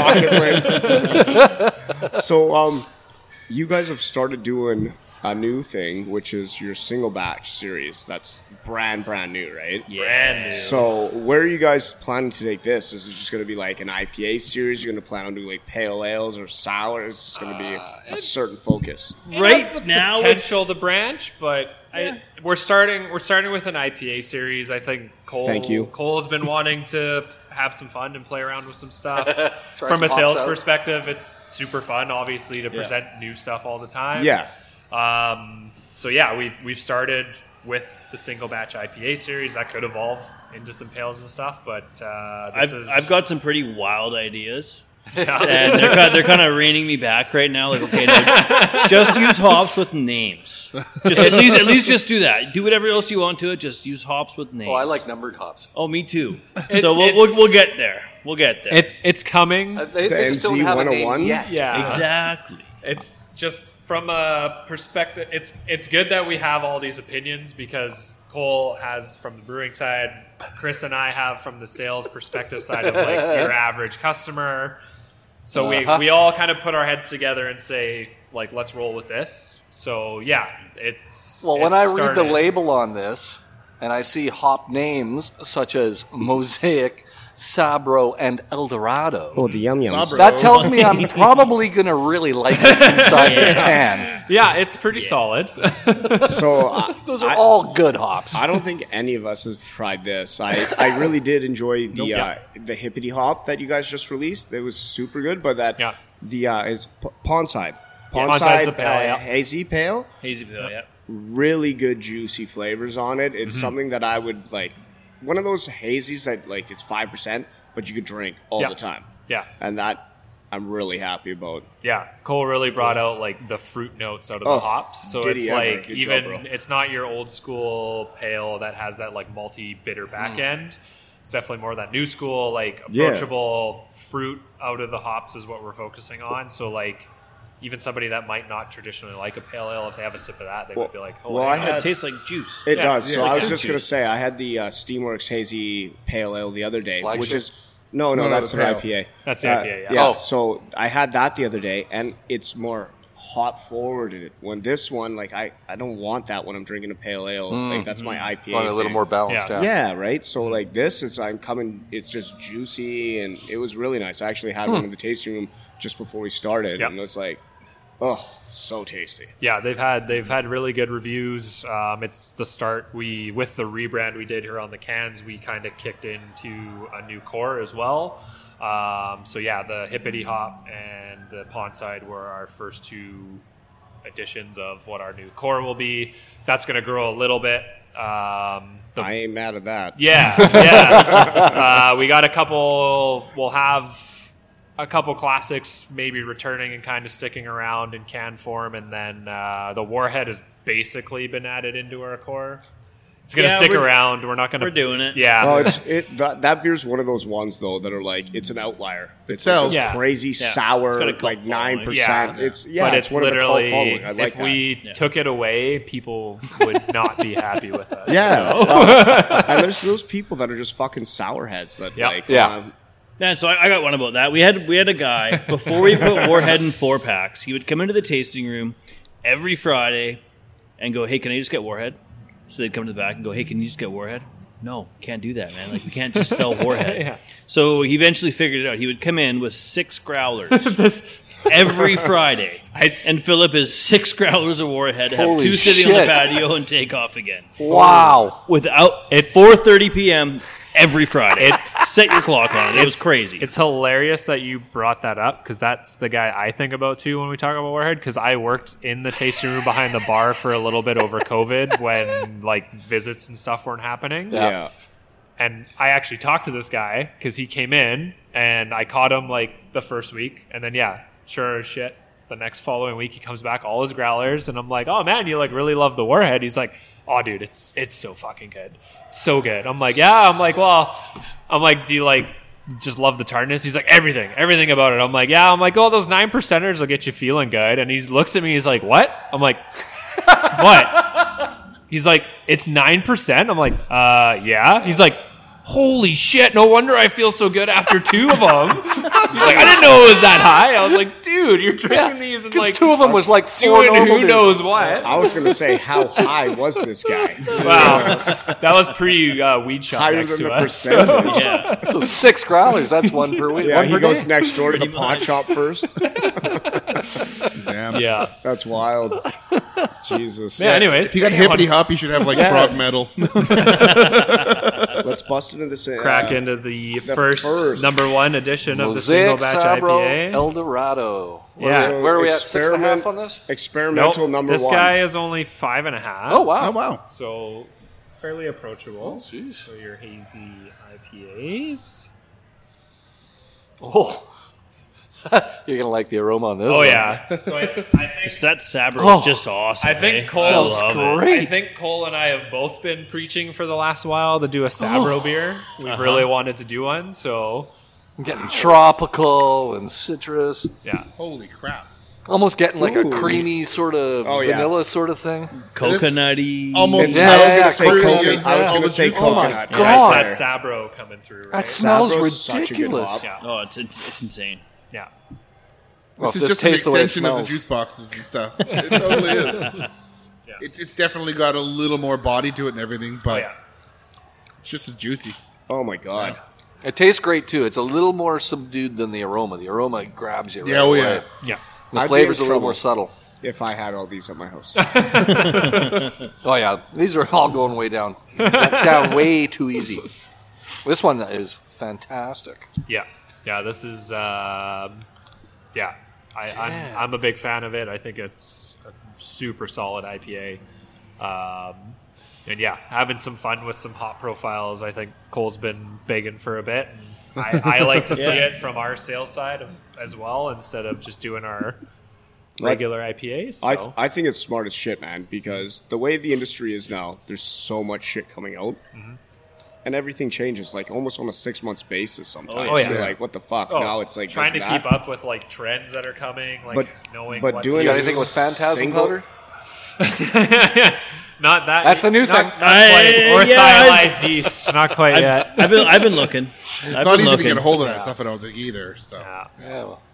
S3: pocket length. So, you guys have started doing a new thing, which is your single batch series. That's brand new, right?
S5: Brand new.
S3: So, where are you guys planning to take this? Is it just going to be like an IPA series? You're going to plan on doing like pale ales or sour? Is it just going to be a certain focus?
S5: It has the
S6: now,
S5: potential to branch, but we're starting with an IPA series. I think
S3: Thank you.
S5: Cole's been wanting to have some fun and play around with some stuff.
S4: Try
S5: From
S4: some
S5: a sales
S4: hops out.
S5: perspective, it's super fun, obviously, to present new stuff all the time.
S3: Yeah.
S5: So yeah, we've started with the single batch IPA series that could evolve into some pales and stuff, but
S6: I've got some pretty wild ideas. And they're kind of reining me back right now. Like, okay, no, just use hops with names. Just at least just do that. Do whatever else you want to it. Just use hops with names.
S4: Oh, I like numbered hops.
S6: Oh, me too. So we'll get there. We'll get there.
S5: it's coming.
S4: They just don't
S3: NZ
S4: have a
S3: 101?
S4: name yet.
S5: Yeah,
S6: Exactly.
S5: It's just from a perspective. It's good that we have all these opinions because Cole has from the brewing side, Chris and I have from the sales perspective side of like your average customer. So we all kind of put our heads together and say like, let's roll with this. So yeah, it's
S4: Well, when
S5: it's
S4: I read the
S5: started.
S4: label on this and I see hop names such as Mosaic, Sabro, and Eldorado,
S3: Oh, the yum yums.
S2: Sabro.
S4: that tells me I'm probably going to really like what's inside this can.
S5: Yeah, it's pretty solid.
S3: So,
S4: Those are all good hops.
S3: I don't think any of us have tried this. I really did enjoy the hippity hop that you guys just released. It was super good, but is Pondside.
S5: Pondside's the pale, yeah.
S3: Hazy pale.
S6: Hazy pale, yeah.
S3: Really good juicy flavors on it. It's something that I would like. One of those hazies that like it's 5%, but you could drink all
S5: Yeah.
S3: the time.
S5: Yeah.
S3: And that I'm really happy about.
S5: Yeah, Cole really brought out like the fruit notes out of
S3: Oh,
S5: the hops. So
S3: did
S5: it's
S3: he ever.
S5: like
S3: Good
S5: even
S3: job, bro.
S5: it's not your old school pale that has that like malty bitter back end. It's definitely more that new school like
S3: Yeah.
S5: approachable fruit out of the hops is what we're focusing on. So like even somebody that might not traditionally like a pale ale, if they have a sip of that, they would be like, "Oh,
S3: well,
S5: hang
S3: I
S5: on."
S3: had-
S6: It tastes like juice.
S3: It
S5: Yeah,
S3: does.
S5: yeah,
S3: So
S5: like
S3: I was
S5: fruit
S3: just gonna
S5: juice.
S3: say I had the Steamworks Hazy Pale Ale the other day, which
S4: Flagship?
S3: is no,
S2: No,
S3: that's
S2: the
S3: the
S2: pale.
S3: IPA.
S5: That's the IPA, yeah.
S3: Yeah.
S4: Oh.
S3: So I had that the other day, and it's more hop forward in it. When this one, like I don't want that when I'm drinking a pale ale. Like that's my IPA.
S4: Want a little
S3: thing.
S4: more balanced
S5: Yeah.
S4: out.
S3: Yeah, right. So like this is it's just juicy and it was really nice. I actually had one in the tasting room just before we started,
S5: Yep.
S3: and it was like, oh, so tasty.
S5: Yeah, they've had really good reviews. It's the start with the rebrand we did here on the cans, we kind of kicked into a new core as well. So yeah, the Hippity Hop and the Pondside were our first two editions of what our new core will be. That's going to grow a little bit.
S3: I ain't mad at that.
S5: Yeah. We got a couple. We'll have a couple classics maybe returning and kind of sticking around in can form, and then the Warhead has basically been added into our core. It's going to stick around. We're not going to.
S6: We're doing it.
S5: Yeah.
S3: Oh, that beer's one of those ones though that are like it's an outlier. It's
S2: sells.
S3: like
S5: Yeah.
S3: this crazy
S6: It's got
S3: sour,
S6: a cult
S3: like
S6: following.
S3: 9%.
S5: Yeah.
S3: It's
S5: but it's
S3: one of the cult
S5: literally,
S3: following. I like
S5: if
S3: that.
S5: we took it away, people would not be happy with us.
S3: Yeah, and there's those people that are just fucking sourheads that
S5: Yeah.
S3: like
S4: Yeah.
S6: Man, so I got one about that. We had a guy before we put Warhead in 4-packs. He would come into the tasting room every Friday and go, "Hey, can I just get Warhead?" So they'd come to the back and go, "Hey, can you just get Warhead?" No, can't do that, man. Like we can't just sell Warhead.
S5: Yeah.
S6: So he eventually figured it out. He would come in with 6 growlers every Friday and fill up his 6 growlers of Warhead, have
S4: Holy
S6: 2 sitting on the
S4: shit.
S6: patio, and take off again.
S4: Wow.
S6: Without
S5: It's-
S6: 4:30 p.m. every Friday. Set your clock on it. It was crazy.
S5: It's hilarious that you brought that up because that's the guy I think about too when we talk about Warhead. Because I worked in the tasting room behind the bar for a little bit over COVID when like visits and stuff weren't happening.
S3: yeah.
S5: And I actually talked to this guy because he came in and I caught him like the first week, and then sure as shit, the next following week he comes back all his growlers, and I'm like, "Oh man, you like really love the Warhead?" He's like, "Oh dude, it's so fucking good, so good." I'm like, "Yeah." I'm like, "Well," I'm like, "Do you like just love the tartness. He's like, everything about it. I'm like, yeah. I'm like, oh, those 9%ers will get you feeling good. And he looks at me. He's like, what? I'm like, what? He's like, it's 9%. I'm like, yeah. He's like, holy shit, no wonder I feel so good after 2 of them. He's like, I didn't know it was that high. I was like, dude, you're drinking these and like
S4: 2 of them was like 4
S5: doing
S4: normal
S5: who knows what.
S3: I was going to say, how high was this guy?
S5: Wow. That was pre-weed shop
S3: Higher
S5: next
S3: than
S5: to
S3: the
S5: us.
S3: percentage.
S6: Yeah.
S4: So 6 growlers. That's one per week.
S3: Yeah,
S4: one
S3: he
S4: per
S3: goes
S4: day.
S3: next door to the pawn shop first.
S2: Damn.
S5: Yeah.
S3: That's wild. Jesus.
S5: Yeah, anyways.
S2: If you got hippity hop, you should have like frog metal.
S3: Let's bust into this.
S5: Crack into the first number 1 edition of the
S4: Mosaic
S5: single batch
S4: Sabro
S5: IPA.
S4: El Dorado.
S5: Yeah.
S4: Where are we at? 6.5 on this?
S3: Experimental
S5: Nope,
S3: number
S5: this
S3: 1.
S5: guy is only 5.5.
S4: Oh, wow.
S2: Oh wow.
S5: So fairly approachable.
S4: Jeez.
S5: So your hazy IPAs.
S4: Oh. You're going to like the aroma on this
S5: Oh
S4: one.
S5: yeah. So I think
S6: That Sabro
S4: Oh,
S6: is just awesome.
S5: I think
S6: eh?
S5: Cole's
S6: I love it.
S4: great.
S5: I think Cole and I have both been preaching for the last while to do a Sabro beer. We've really wanted to do one, so
S4: I'm getting tropical and citrus.
S5: yeah.
S2: Holy crap.
S4: Almost getting like a
S3: Ooh.
S4: creamy sort of
S3: Oh, yeah.
S4: vanilla sort of thing.
S6: Coconutty.
S2: Almost
S3: And
S4: Yeah,
S3: I was
S4: yeah,
S3: going to say
S4: coconut.
S3: coconut. I was
S4: Yeah.
S3: going to say
S4: Oh my
S3: coconut.
S4: God.
S3: right
S5: That's
S3: there.
S5: that Sabro coming through, right?
S4: That smells
S3: Sabro's such a good
S4: ridiculous.
S3: hop.
S5: yeah.
S6: Oh, it's insane.
S5: Yeah.
S4: Well,
S2: This
S4: if
S2: is just an
S4: tastes the way it
S2: extension of the
S4: smells.
S2: juice boxes and stuff. It totally is. It's definitely got a little more body to it and everything,
S5: Oh
S2: but
S5: yeah.
S2: it's just as juicy.
S3: Oh, my God.
S4: It tastes great too. It's a little more subdued than the aroma. The aroma grabs you right
S2: Yeah, oh,
S4: away.
S2: yeah.
S5: Yeah.
S4: The
S3: I'd be
S4: flavor's
S3: in
S4: a little
S3: trouble.
S4: more subtle.
S3: If I had all these at my house.
S4: Oh yeah, these are all going way down. Down way too easy. This one is fantastic.
S5: Yeah. Yeah, this is yeah. I'm a big fan of it. I think it's a super solid IPA. And yeah, having some fun with some hop profiles. I think Cole's been begging for a bit. And I like to see it from our sales side as well instead of just doing our regular IPAs. So.
S3: I think it's smart as shit, man, because the way the industry is now, there's so much shit coming out. And everything changes, like, almost on a 6 months basis sometimes.
S5: Oh, yeah.
S3: You're like, what the fuck?
S5: Oh,
S3: Now it's like
S5: trying to
S3: this,
S5: keep
S3: that.
S5: up with like trends that are coming, like
S3: But-
S5: knowing
S3: but
S5: what
S3: doing
S4: You got
S3: a
S4: anything with Phantasm
S3: single-
S4: powder?
S5: Not that.
S4: That's the new
S5: not,
S4: thing.
S5: Not quite. Or
S6: yeah,
S5: thiolized yeast. Not quite yet.
S6: I've been looking.
S2: It's not easy to get a hold of that stuff, I don't think, either. So.
S5: Yeah.
S4: Yeah. Well,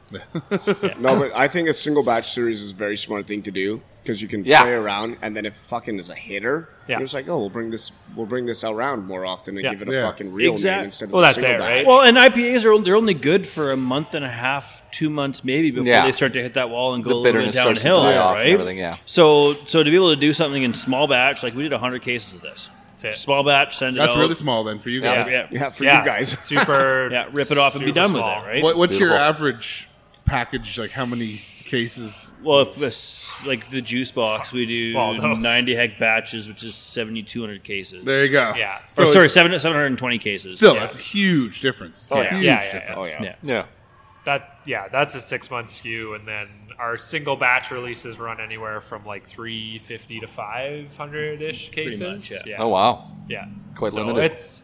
S3: No, but I think a single batch series is a very smart thing to do because you can
S4: Yeah.
S3: play around, and then if fucking is a hitter,
S5: Yeah.
S3: you're just like, oh, we'll bring this around more often and
S5: Yeah.
S3: give it a
S2: Yeah.
S3: fucking real
S6: Exact-
S3: name instead of
S5: Well,
S3: a
S5: that's
S3: single
S5: it,
S3: batch.
S5: right?
S6: Well, and IPAs they're only good for a month and a half, 2 months maybe before
S4: Yeah.
S6: they start to hit that wall and go
S4: the
S6: a little bit
S4: bitterness starts to
S6: downhill,
S4: die off
S6: right?
S4: and everything. Yeah.
S6: So to be able to do something in small batch, like we did 100 cases of this.
S5: That's it.
S6: Small batch, send it
S2: That's
S6: out.
S2: really small then for you guys.
S6: Yeah,
S3: Yeah, for
S5: Yeah.
S3: you guys.
S5: Super.
S6: yeah, rip it off and be
S5: super
S6: done
S5: small.
S6: with it, right?
S2: What's your
S4: Beautiful.
S2: average package? Like how many cases?
S6: Well, if this, like the juice box, we do
S5: Well, those-
S6: 90 hec batches, which is 7,200 cases.
S2: There you go.
S5: Yeah.
S2: So
S6: Or sorry,
S2: it's-
S6: 720 cases.
S2: Still,
S5: Yeah.
S2: that's a huge difference.
S3: Oh, yeah.
S2: Huge
S5: Yeah, yeah,
S2: difference.
S3: Oh, yeah.
S6: Yeah.
S4: Yeah.
S5: That's a 6 month SKU, and then our single batch releases run anywhere from like 350 to 500 ish cases.
S6: much, yeah.
S4: Oh wow.
S5: Yeah.
S4: Quite
S5: So
S4: limited.
S5: It's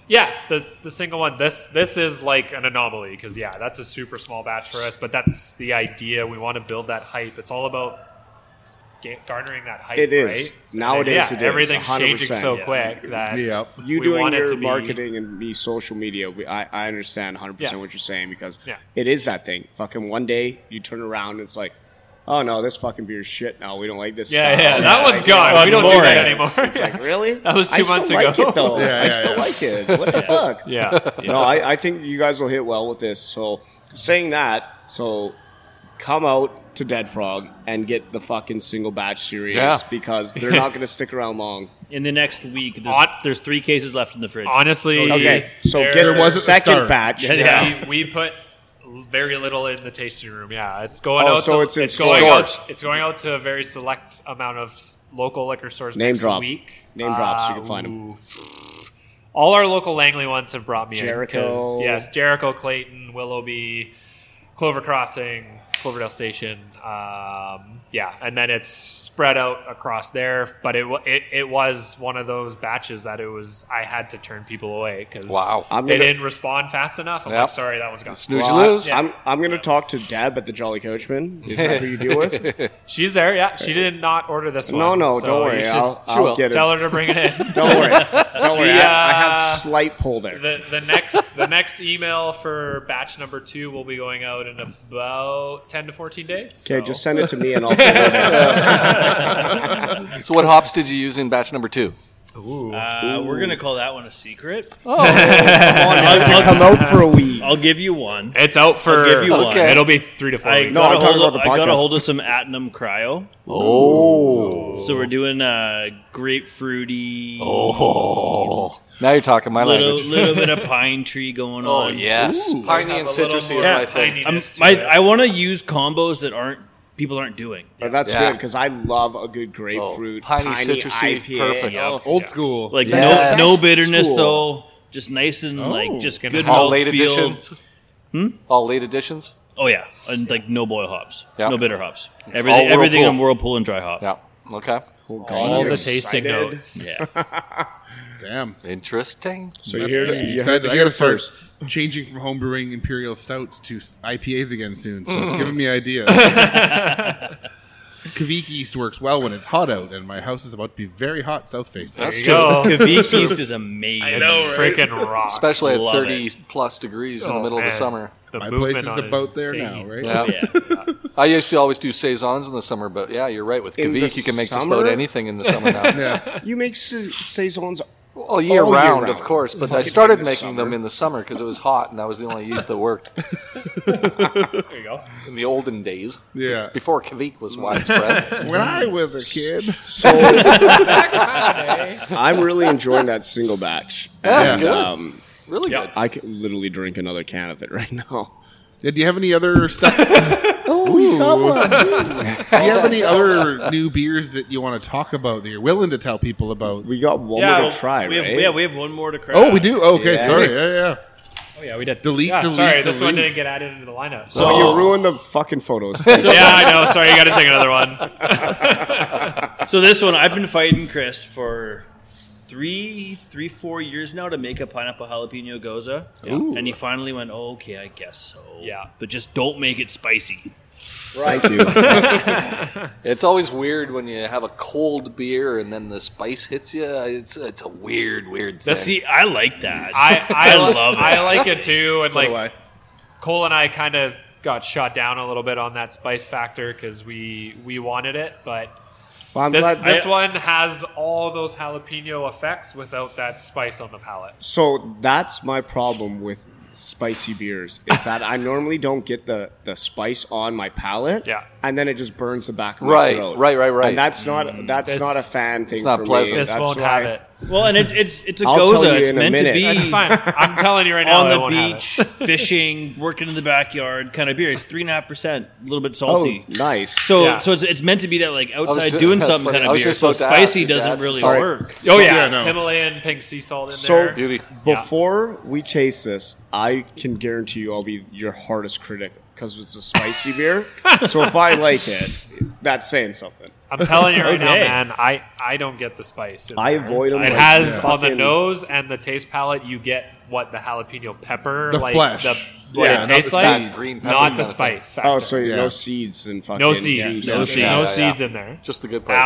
S5: the single one. This is like an anomaly because that's a super small batch for us, but that's the idea. We want to build that hype. It's all about garnering that hype.
S3: It is.
S5: right?
S3: Nowadays,
S5: And
S3: it is,
S5: everything's
S3: 100%.
S5: changing so quick that
S2: Yeah.
S3: You
S5: we
S3: doing
S5: want it
S3: your
S5: to be-
S3: marketing and me social media, I understand 100%
S5: Yeah.
S3: what you're saying because
S5: Yeah.
S3: it is that thing. Fucking one day you turn around and it's like, oh no, this fucking beer's shit now. We don't like this
S5: Yeah,
S3: style.
S5: yeah,
S3: It's
S5: that
S3: like,
S5: one's gone.
S6: well,
S5: We don't do
S6: boring.
S5: that anymore.
S3: It's like, really?
S5: That was 2
S3: I still
S5: months
S3: like
S5: ago.
S3: it though.
S2: Yeah,
S3: I
S2: yeah,
S3: still
S2: yeah.
S3: like it. What the fuck?
S5: yeah.
S3: No, I think you guys will hit well with this. So saying that, so come out to Dead Frog and get the fucking single batch series
S4: Yeah.
S3: because they're not going to stick around long.
S6: In the next week,
S5: On-
S6: there's 3 cases left in the fridge.
S5: Honestly,
S3: Okay, so
S5: there-
S3: get the
S2: was at the
S3: second
S2: start.
S3: batch.
S6: Yeah.
S5: we put very little in the tasting room. Yeah, it's going
S3: Oh,
S5: out.
S3: so
S5: to,
S3: it's in
S5: going
S4: stores.
S5: out. It's going out to a very select amount of local liquor stores
S3: Name
S5: next
S3: drop.
S5: week.
S3: Name drops, you can find 'em.
S5: ooh. All our local Langley ones have brought me
S3: Jericho.
S5: in. Yes, Jericho, Clayton, Willoughby, Clover Crossing. Cloverdale Station. And then it's spread out across there. But it was one of those batches that I had to turn people away because they didn't respond fast enough. I'm like, sorry, that one's gone.
S4: Snooze you lose.
S3: I'm going to talk to Deb at the Jolly Coachman. Is that who you deal with?
S5: She's there. Yeah, she did not order this one.
S3: No,
S5: so
S3: don't worry. I'll get it.
S5: Tell her to bring it in.
S3: Don't worry. I have slight pull there.
S5: The next email for batch number 2 will be going out in about 10 to 14 days.
S3: Okay, just send it to me and I'll figure it out.
S4: So what hops did you use in batch number 2?
S6: We're going to call that one a secret.
S3: It doesn't come out for a week.
S6: I'll give you one.
S5: It's out for.
S6: I'll give you one.
S4: Okay.
S5: It'll be 3 to 4 weeks.
S3: I'm talking about the podcast.
S6: I got a hold of some Atnum Cryo.
S4: Oh.
S6: So we're doing grapefruity.
S4: Oh. Now you're talking my language.
S6: Little bit of pine tree going
S4: Oh,
S6: on.
S4: yes. Piney and citrusy is my thing.
S6: I want to use combos that people aren't doing.
S3: But that's good because I love a good grapefruit,
S4: piney citrusy,
S3: IPA.
S4: perfect.
S2: Old school.
S6: Like
S4: Yes.
S6: no bitterness
S3: School.
S6: though. Just nice and just good
S4: All late
S6: mouthfeel.
S4: editions? All late editions?
S6: Oh yeah, and like no boil hops,
S4: Yeah.
S6: no bitter hops.
S4: all
S6: Everything
S4: Whirlpool.
S6: on Whirlpool and dry hop.
S4: Yeah. Okay.
S3: Oh, God,
S5: All
S3: you're
S5: the tasting
S3: excited.
S5: notes.
S6: Yeah.
S2: Damn.
S4: Interesting.
S3: So
S2: That's
S3: you
S2: good.
S3: heard
S2: Excited.
S3: it
S2: I
S3: here
S2: got to start
S3: first.
S2: changing from homebrewing imperial stouts to IPAs again soon. So giving me ideas. Kavik East works well when it's hot out, and my house is about to be very hot south facing.
S4: That's
S5: you
S4: true.
S5: go.
S6: Kavik East is amazing.
S5: I know, freaking rock.
S4: Especially at
S6: Love
S4: 30 plus degrees in the middle of the
S5: man.
S4: summer.
S5: The
S2: My place
S5: movement
S2: is
S5: on it
S2: about there
S5: insane.
S2: now, right?
S4: Yeah.
S6: Yeah.
S4: I used to always do saisons in the summer, but yeah, you're right. With
S3: In the
S4: Kavik, you can make just
S3: summer?
S4: about anything in the summer now.
S2: Yeah.
S3: You make saisons
S4: All year
S3: All year
S4: round,
S3: round.
S4: of course, but I
S3: Fucking
S4: started
S3: in the
S4: making them
S3: summer.
S4: in the summer because it was hot, and that was the only yeast that worked
S5: There you go.
S4: in the olden days.
S2: Yeah.
S4: Before Kavik was widespread.
S2: When I was a kid.
S3: So I'm really enjoying that single batch.
S4: That's
S2: Yeah.
S4: good. Really
S5: Yeah.
S4: good.
S3: I could literally drink another can of it right now.
S2: Yeah, do you have any other stuff?
S3: Oh, he's got one.
S2: Do you have any other new beers that you want to talk about that you're willing to tell people about?
S3: We got one
S5: Yeah,
S3: more to try,
S6: we have,
S3: right?
S6: we have one more to crack.
S2: Oh, we do? Okay,
S3: Yes.
S2: sorry. Yeah.
S5: Oh yeah, we did.
S2: Delete,
S5: Yeah,
S2: delete,
S5: sorry, this one
S2: delete.
S5: didn't get added into the lineup.
S3: So you ruined the fucking photos.
S5: yeah, I know. Sorry, you got to take another one.
S6: So this one, I've been fighting Chris for 4 years now to make a pineapple jalapeno goza. And he finally went, oh, okay, I guess so.
S5: Yeah.
S6: But just don't make it spicy.
S3: Thank you.
S4: It's always weird when you have a cold beer and then the spice hits you. It's a weird thing.
S6: See, I like that.
S5: I
S6: love it.
S5: I like it too, and
S2: So do
S5: like Cole and I kind of got shot down a little bit on that spice factor because we wanted it, but
S3: Well, I'm
S5: this
S3: glad.
S5: this one has all those jalapeno effects without that spice on the palate.
S3: So that's my problem with spicy beers is that I normally don't get the spice on my palate.
S5: Yeah.
S3: And then it just burns the back of my
S4: Right,
S3: throat.
S4: right.
S3: And that's not
S5: This-
S3: not a fan thing
S4: not
S3: for
S4: pleasant.
S3: me.
S5: This
S3: That's
S5: won't
S3: why-
S5: have it.
S6: Well, and it's a
S3: I'll tell
S6: goza.
S3: you
S6: It's
S3: in a
S6: meant to
S3: minute.
S6: be
S5: That's fine. I'm telling you right now,
S6: on
S5: I
S6: the
S5: won't have
S6: beach,
S5: it.
S6: fishing, working in the backyard kind of beer. It's 3.5%, a little bit
S3: Oh,
S6: salty.
S3: nice.
S6: So,
S5: Yeah.
S6: so it's meant to be that like outside
S4: ju-
S6: doing
S4: that's
S6: something
S4: funny.
S6: kind
S4: I
S6: of
S4: was
S6: beer.
S4: just
S6: So
S4: about to ask,
S6: spicy
S4: did you
S6: doesn't
S4: add some
S6: really
S4: salt?
S6: work.
S5: Oh yeah,
S2: Yeah, no.
S5: Himalayan pink sea salt in
S3: So
S5: there.
S4: Beauty.
S3: before we chase this, I can guarantee you I'll be your hardest critic because it's a spicy beer. So if I like it, that's saying something.
S5: I'm telling you right now,
S6: Okay.
S5: man. I don't get the spice. in
S3: I
S5: there.
S3: avoid them.
S5: It
S3: like
S5: has on the
S3: fucking-
S5: nose and the taste palette. You get what the jalapeno pepper,
S2: The
S5: like
S2: flesh.
S5: what
S2: Yeah,
S5: it
S2: not
S5: tastes
S2: the
S5: like,
S2: seeds.
S4: Green pepper
S5: not
S4: kind
S5: the
S4: of thing.
S5: spice. Factor.
S3: Oh, so
S2: Yeah.
S3: no seeds and fucking
S5: no seeds,
S3: juice.
S6: no
S5: no,
S6: seeds.
S5: no
S4: Yeah,
S5: seeds
S4: yeah.
S5: in there.
S4: Just the good part.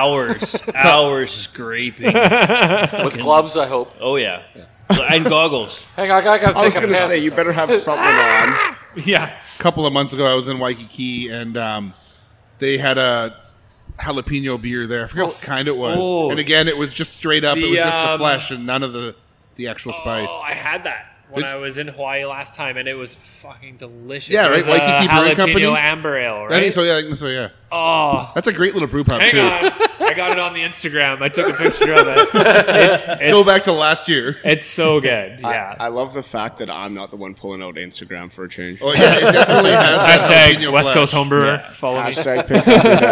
S6: Hours scraping.
S4: With gloves, I hope.
S6: Oh yeah, and goggles.
S4: Hang on, I gotta
S3: I was
S4: take a
S3: going to
S4: piss.
S3: say, you better have something on.
S5: Yeah,
S2: A couple of months ago, I was in Waikiki, and they had a jalapeno beer there. I forget what kind it was.
S5: Oh.
S2: And again, it was just straight up. It
S5: The,
S2: was just the
S5: um,
S2: flesh and none of the actual spice.
S5: Oh, I had that when
S2: Did-
S5: I was in Hawaii last time, and it was fucking delicious.
S2: Yeah,
S5: It
S2: right,
S5: was
S2: Waikiki
S5: a
S2: Brewing
S5: jalapeno
S2: Company?
S5: amber ale,
S2: I
S5: right?
S2: think so, yeah.
S5: Oh,
S2: That's a great little brew pub,
S5: hang
S2: too.
S5: on, I got it on the Instagram. I took a picture of it. It's
S2: Go back to last year.
S5: It's so good. Yeah.
S3: I love the fact that I'm not the one pulling out Instagram for a change.
S2: Oh, yeah, it definitely has that
S5: Hashtag
S2: jalapeno
S5: West
S2: flesh.
S5: Coast Homebrewer. Follow me.
S3: Hashtag pick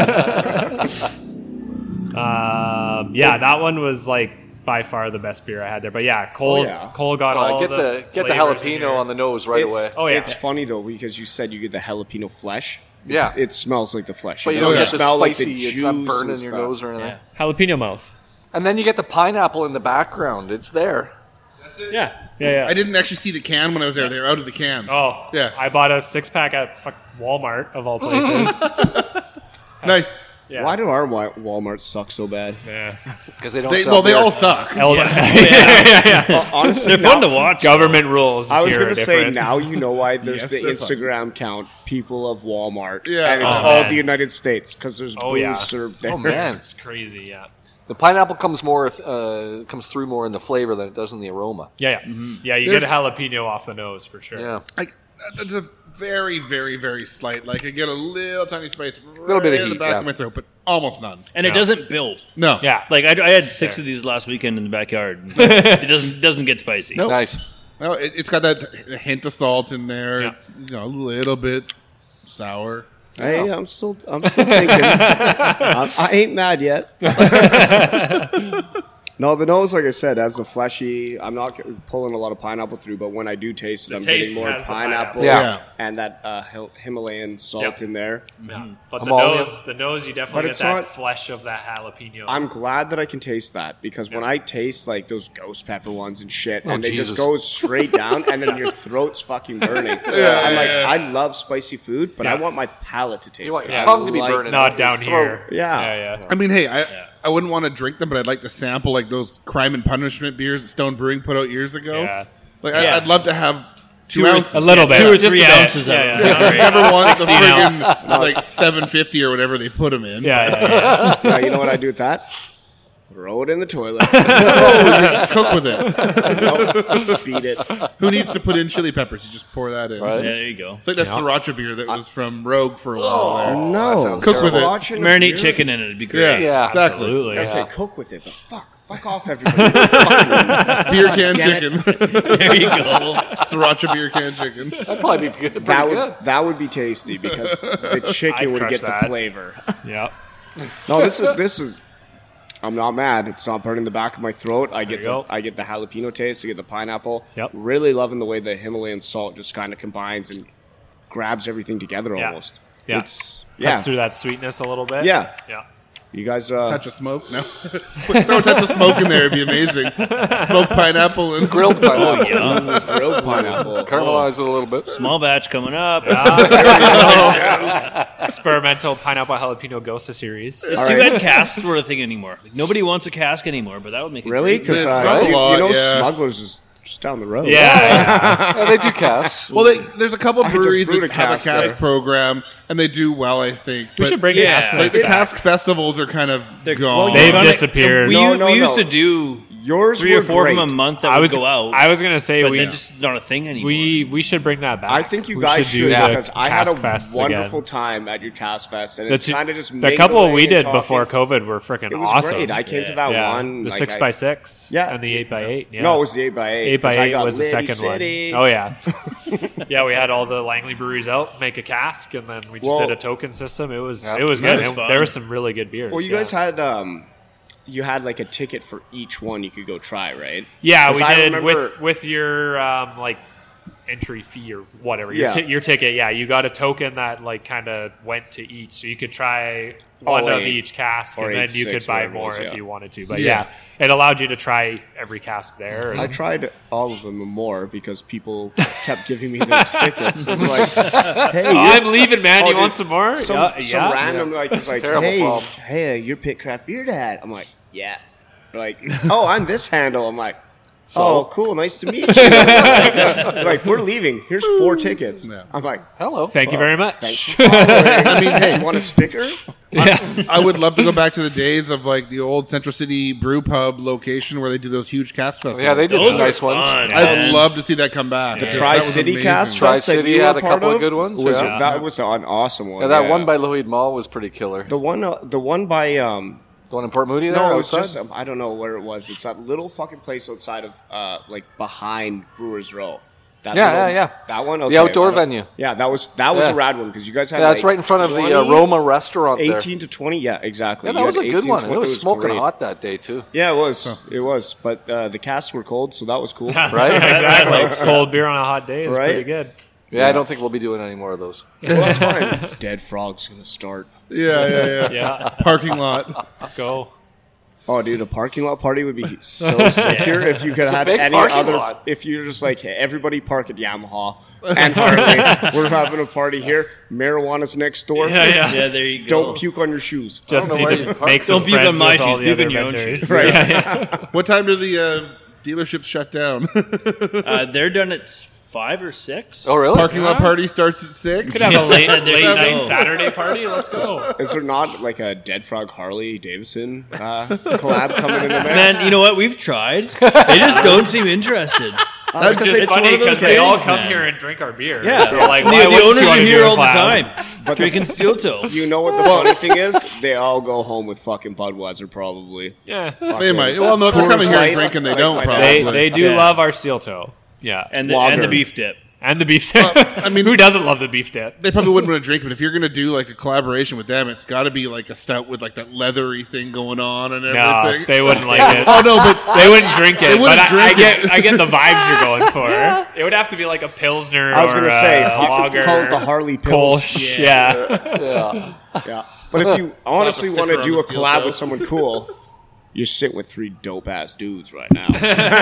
S3: up your dad.
S5: Yeah, that one was like by far the best beer I had there. But yeah, Cole,
S3: Oh, yeah.
S5: Cole got all
S4: Get the
S5: flavors in
S4: jalapeno
S5: here.
S4: on the nose right away.
S5: Oh yeah,
S3: It's funny though because you said you get the jalapeno flesh.
S4: Yeah.
S3: It smells like the flesh.
S4: But
S3: It
S4: you don't
S3: doesn't
S4: get the
S3: smell like
S4: spicy.
S3: the
S4: It's not
S3: juice
S4: burning
S3: and
S4: your
S3: stuff.
S4: nose or anything.
S6: Yeah.
S5: Jalapeno mouth.
S4: And then you get the pineapple in the background. It's there.
S5: Yeah. Yeah.
S2: I didn't actually see the can when I was there. They were out of the cans.
S5: Oh,
S2: Yeah.
S5: I bought a 6-pack at Walmart of all places.
S2: Nice.
S5: Yeah.
S3: Why do our Walmarts suck so bad?
S5: Yeah.
S4: Because they don't
S2: They,
S4: sell
S2: well, they
S4: beer.
S2: all suck.
S3: Honestly,
S6: They're fun to watch.
S5: Government rules.
S3: I was
S5: here
S3: going
S5: are
S3: to say
S5: different.
S3: now you know why there's
S2: Yes,
S3: the
S2: they're fun.
S3: Instagram count people of Walmart.
S2: Yeah.
S3: And it's
S2: Oh,
S3: all
S5: man.
S3: the United States because there's
S5: Oh,
S3: booze
S5: yeah.
S3: served there.
S4: Oh, man.
S5: It's crazy. Yeah.
S4: The pineapple comes comes through more in the flavor than it does in the aroma.
S5: Yeah. Yeah. You get a jalapeno off the nose for sure.
S4: Yeah.
S2: Like, that's a very, very, very slight. Like, I get a little tiny spice
S4: Little bit of
S2: in the
S4: heat,
S2: back
S4: yeah.
S2: of my throat, but almost none.
S6: And it doesn't build.
S2: No.
S5: Yeah.
S6: Like I had 6 of these last weekend in the backyard. It doesn't get spicy.
S2: Nope.
S4: Nice.
S2: No, it's got that hint of salt in there.
S5: Yeah.
S2: It's a little bit sour.
S3: Hey, I'm still thinking. I ain't mad yet. No, the nose, like I said, has the fleshy. I'm not pulling a lot of pineapple through, but when I do taste it, I'm
S5: taste
S3: getting more
S5: has the
S3: pineapple
S4: pineapple. Yeah.
S3: and that Himalayan salt
S5: Yep.
S3: in there.
S5: Yeah. But
S4: I'm
S5: the
S4: all
S5: nose, you
S3: But
S5: definitely get
S3: it's
S5: that
S3: not-
S5: flesh of that jalapeno.
S3: I'm glad that I can taste that because when I taste like those ghost pepper ones and shit,
S4: Oh,
S3: and they
S4: Jesus.
S3: just go straight down, and then your throat's fucking burning. I'm like, I love spicy food, but I
S5: Yeah.
S3: want my palate to taste.
S4: You want
S3: it.
S4: your
S3: I
S4: tongue to be
S3: like-
S4: burning.
S5: not down
S4: Your throat.
S5: here.
S3: Yeah.
S5: Yeah.
S2: I mean, hey, I wouldn't want to drink them, but I'd like to sample like those Crime and Punishment beers that Stone Brewing put out years ago.
S5: Yeah.
S2: Like,
S6: Yeah.
S2: I'd love to have 2
S6: Two or-
S2: ounces.
S5: A little bit.
S6: 2 or
S5: Just
S6: 3
S5: a bit.
S6: ounces of
S5: Yeah.
S6: it.
S5: Yeah.
S2: Never want the
S5: 16 ounce.
S2: friggin' like 750 or whatever they put them in.
S5: Yeah.
S3: Yeah, you know what I do with that? Throw it in the toilet.
S2: Cook with it.
S3: Nope. Beat it.
S2: Who needs to put in chili peppers? You just pour that in.
S4: Right.
S6: Yeah, there you go.
S2: It's like that sriracha beer that was from Rogue for a while there.
S3: No.
S4: sounds
S2: Cook with it.
S3: Watching a
S6: Marinate
S3: beer-
S6: chicken in it. It'd be great.
S2: Yeah,
S4: Yeah.
S2: exactly.
S5: Absolutely.
S3: Okay,
S4: Yeah.
S3: cook with it, but fuck off, everybody. Fucking-
S2: Beer can
S3: Damn
S2: chicken.
S6: There you go.
S2: Sriracha beer can chicken.
S4: That'd probably be good. Pretty
S3: that
S4: good.
S3: would be tasty because the chicken
S5: I'd
S3: would
S5: crush
S3: get the
S5: that.
S3: flavor.
S5: Yeah.
S3: No, this is. I'm not mad. It's not burning the back of my throat. I get
S5: you go.
S3: I get the jalapeno taste. I get the pineapple.
S5: Yep.
S3: Really loving the way the Himalayan salt just kind of combines and grabs everything together
S5: Yeah.
S3: almost.
S5: Yeah.
S3: It's
S5: Cuts through that sweetness a little bit.
S3: Yeah.
S5: Yeah.
S3: You guys.
S2: Touch of smoke? No. Throw a touch of smoke in there. It'd be amazing. Smoked pineapple and
S4: Grilled pineapple.
S6: Yeah.
S3: grilled pineapple.
S4: Caramelize it a little bit.
S6: Small batch coming up.
S5: Experimental pineapple jalapeno Gosa series.
S6: It's
S3: All
S6: too
S3: right.
S6: bad casks were a thing anymore. Like, nobody wants a cask anymore, but that would make it
S3: Really?
S6: great.
S3: Because
S2: Right.
S3: you know,
S2: Yeah.
S3: Smugglers is just down the road.
S5: Yeah.
S4: Yeah, they do casks.
S2: Well, there's a couple
S3: just
S2: breweries
S3: brewed
S2: that
S3: a
S2: have a
S3: cask
S2: cask
S3: there.
S2: program, and they do well, I think.
S5: We should bring
S6: Yeah.
S5: casks
S2: Like,
S5: back.
S2: cask festivals are kind of
S6: They're-
S2: gone.
S5: They've
S6: Well,
S5: disappeared.
S6: We,
S3: No,
S6: we used
S3: no.
S6: to do
S3: Yours
S6: 3
S3: were
S6: or 4
S3: great.
S6: of them a month that
S5: I
S6: would
S5: was
S6: go out.
S5: I was gonna say
S6: but
S5: we
S6: then just not a thing anymore.
S5: we should bring that back.
S3: I think you
S5: We
S3: guys
S5: do
S3: should
S5: the
S3: because I had a
S5: Cask Fests
S3: wonderful
S5: again.
S3: time at your Cask Fest, and
S5: The
S3: it's kind of just
S5: the couple we
S3: mingling
S5: did
S3: and
S5: before
S3: talking.
S5: COVID were freaking
S3: It was
S5: awesome.
S3: great. I came to that
S5: yeah,
S3: one.
S5: the
S3: like,
S5: 6x6,
S3: Yeah.
S5: and the 8x8. Yeah.
S3: No, it was the 8x8.
S5: 8x8 was the
S3: Liddy
S5: second
S3: City.
S5: one. Oh yeah, yeah. We had all the Langley breweries out, make a cask, and then we just
S3: Well-
S5: did a token system. It was
S4: Yeah.
S5: it was
S6: That
S5: good.
S6: was
S5: And
S6: fun.
S5: there was some really good beers.
S3: Well, you
S5: yeah.
S3: guys had you had like a ticket for each one you could go try, right?
S5: Yeah,
S3: 'Cause
S5: we
S3: I
S5: did
S3: remember-
S5: with your like entry fee or whatever.
S3: Yeah.
S5: Your ticket. Yeah, you got a token that like kind of went to each, so you could try one of
S3: 8
S5: each cask,
S3: or
S5: and then
S3: 8,
S5: you
S3: 6,
S5: could buy
S3: whatever it
S5: more
S3: was,
S5: if
S3: yeah.
S5: you wanted to. But
S2: Yeah.
S5: yeah, it allowed you to try every cask there. And
S3: I tried all of them and more because people kept giving me their tickets. It's like, hey,
S5: I'm leaving, man.
S3: Oh,
S5: you
S3: dude,
S5: want some more?
S3: some
S5: yeah.
S3: random like it's like,
S4: Terrible
S3: hey,
S4: problem.
S3: hey, you're Pit Craft Beer Dad. I'm like, yeah. They're like, oh, I'm this handle. I'm like, oh, cool, nice to meet you. They're like, we're leaving. Here's 4 tickets.
S2: Yeah.
S3: I'm like,
S4: Hello.
S5: Thank you very much.
S3: thanks for following. I mean, hey, you want a sticker?
S2: I would love to go back to the days of like the old Central City Brew Pub location where they do those huge cask festivals.
S4: Yeah, they did
S6: Those
S4: some
S6: are
S4: nice ones.
S6: fun.
S2: I'd love to see that come back.
S3: The
S2: That was
S3: Tri-City
S2: amazing.
S3: Cast Fest that
S4: Tri-City
S3: you
S4: had
S3: were
S4: a couple
S3: part
S4: of good ones,
S3: Was
S4: yeah.
S3: That was an awesome one.
S4: Yeah, that one by Lougheed Mall was pretty killer.
S3: the one by
S4: The one in Port Moody there
S3: no, it was
S4: outside?
S3: just I don't know where it was. It's that little fucking place outside of like behind Brewers Row. That
S4: Yeah, yeah.
S3: That one.
S4: The
S3: Okay,
S4: outdoor
S3: I don't-
S4: venue.
S3: Yeah, that was
S4: Yeah.
S3: a rad one because you guys had.
S4: Yeah, it's
S3: like,
S4: right in front of
S3: 20,
S4: the Roma restaurant there.
S3: 18 to 20. Yeah, exactly.
S4: Yeah, that
S3: You
S4: was
S3: had
S4: a good
S3: 18,
S4: one.
S3: 20,
S4: It was smoking
S3: great.
S4: hot that day, too.
S3: Yeah, it was. It was. But the casks were cold, so that was cool.
S4: Right?
S5: exactly. Cold beer on a hot day is
S3: Right?
S5: pretty good.
S4: Yeah, I don't think we'll be doing any more of those.
S3: Well, that's fine. Dead Frog's going to start.
S2: Yeah.
S5: Yeah,
S2: Parking lot.
S5: let's go.
S3: Oh, dude, a parking lot party would be so secure if you could have
S4: big
S3: any
S4: parking
S3: other.
S4: lot.
S3: If you're just like, hey, everybody park at Yamaha and Harley. We're having a party here. Marijuana's next door.
S5: Yeah.
S6: Yeah, there you go.
S3: Don't puke on your shoes.
S5: Just
S4: know
S5: need
S4: where
S5: to
S4: you park.
S5: make some
S6: Don't puke
S5: friends
S6: on my
S5: with all
S6: shoes,
S5: the
S6: puke
S5: other
S6: on your own
S5: vendors.
S6: shoes.
S3: Right.
S2: What time do the dealerships shut down?
S6: They're done at 5 or 6.
S4: Oh, really?
S2: Parking lot party starts at 6.
S5: Could have a late
S6: There you
S5: night
S6: go.
S5: Saturday party. Let's go.
S3: Is there not like a Dead Frog Harley Davidson collab coming in the mix?
S6: Man, you know what? We've tried. They just don't seem interested.
S3: That's
S5: It's
S3: because
S5: just funny
S3: one of those
S5: because they all
S3: things,
S5: come
S6: man.
S5: here and drink our beer.
S6: Yeah.
S5: So like,
S6: The
S5: why wouldn't
S6: owners
S5: you
S6: are
S5: wanna do
S6: here
S5: a
S6: all the
S5: collab?
S6: time, drinking steel toe.
S3: You know what the funny thing is? They all go home with fucking Budweiser probably.
S5: Yeah,
S2: They might. Well, no, they're
S3: Coors
S2: coming here and
S3: Light.
S2: drinking. They
S3: Like,
S2: don't
S3: my
S2: probably.
S3: dad.
S5: they do
S6: Yeah.
S5: love our steel toe. Yeah,
S6: And
S3: Lager.
S6: the beef dip.
S5: and the beef dip.
S2: I mean-
S5: who doesn't love the beef dip?
S2: They probably wouldn't want to drink, but if you're going to do like a collaboration with them, it's got to be like a stout with like that leathery thing going on and
S5: No,
S2: everything.
S5: they wouldn't like it.
S2: Oh no, but
S5: They wouldn't drink it.
S2: They wouldn't
S5: but
S2: drink it.
S5: I get the vibes you're going for. It would have to be like a pilsner.
S3: I was
S5: going
S3: gonna
S5: to
S3: say,
S5: lager,
S3: call it the Harley Pills.
S5: Kolsch. Yeah.
S4: Yeah.
S3: Yeah. But if you honestly
S2: sticker
S3: want to
S2: on
S3: do
S2: the
S3: a
S2: steel
S3: collab
S2: toe.
S3: with someone cool, you're sitting with 3 dope ass dudes right now.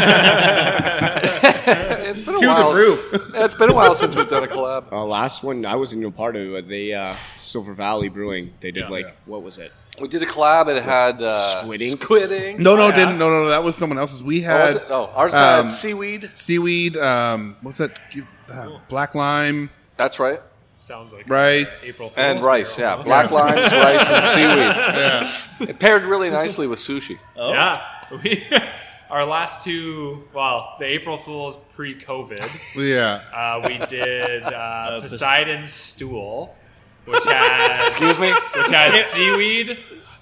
S4: It's been a
S2: to the
S4: while.
S2: group.
S4: It's been a while since we've done a collab.
S3: Last one I wasn't even part of it, but they Silver Valley Brewing. They did what was it?
S4: We did a collab. It had
S3: Squid Ink?
S4: Squid Ink.
S2: No, didn't. No, that was someone else's. We
S4: Oh, was
S2: had
S4: it? No, ours had
S2: um,
S4: seaweed.
S2: seaweed. What's that? Black lime,
S4: That's right.
S5: Sounds like
S2: rice,
S5: April Fool's
S4: And rice,
S5: Carol.
S4: yeah. Black limes, rice, and seaweed.
S2: Yeah.
S4: It paired really nicely with sushi.
S5: Yeah. Our last two, well, the April Fool's pre-COVID,
S2: Yeah.
S5: we did Poseidon's Stool, which had
S4: Excuse me?
S5: seaweed.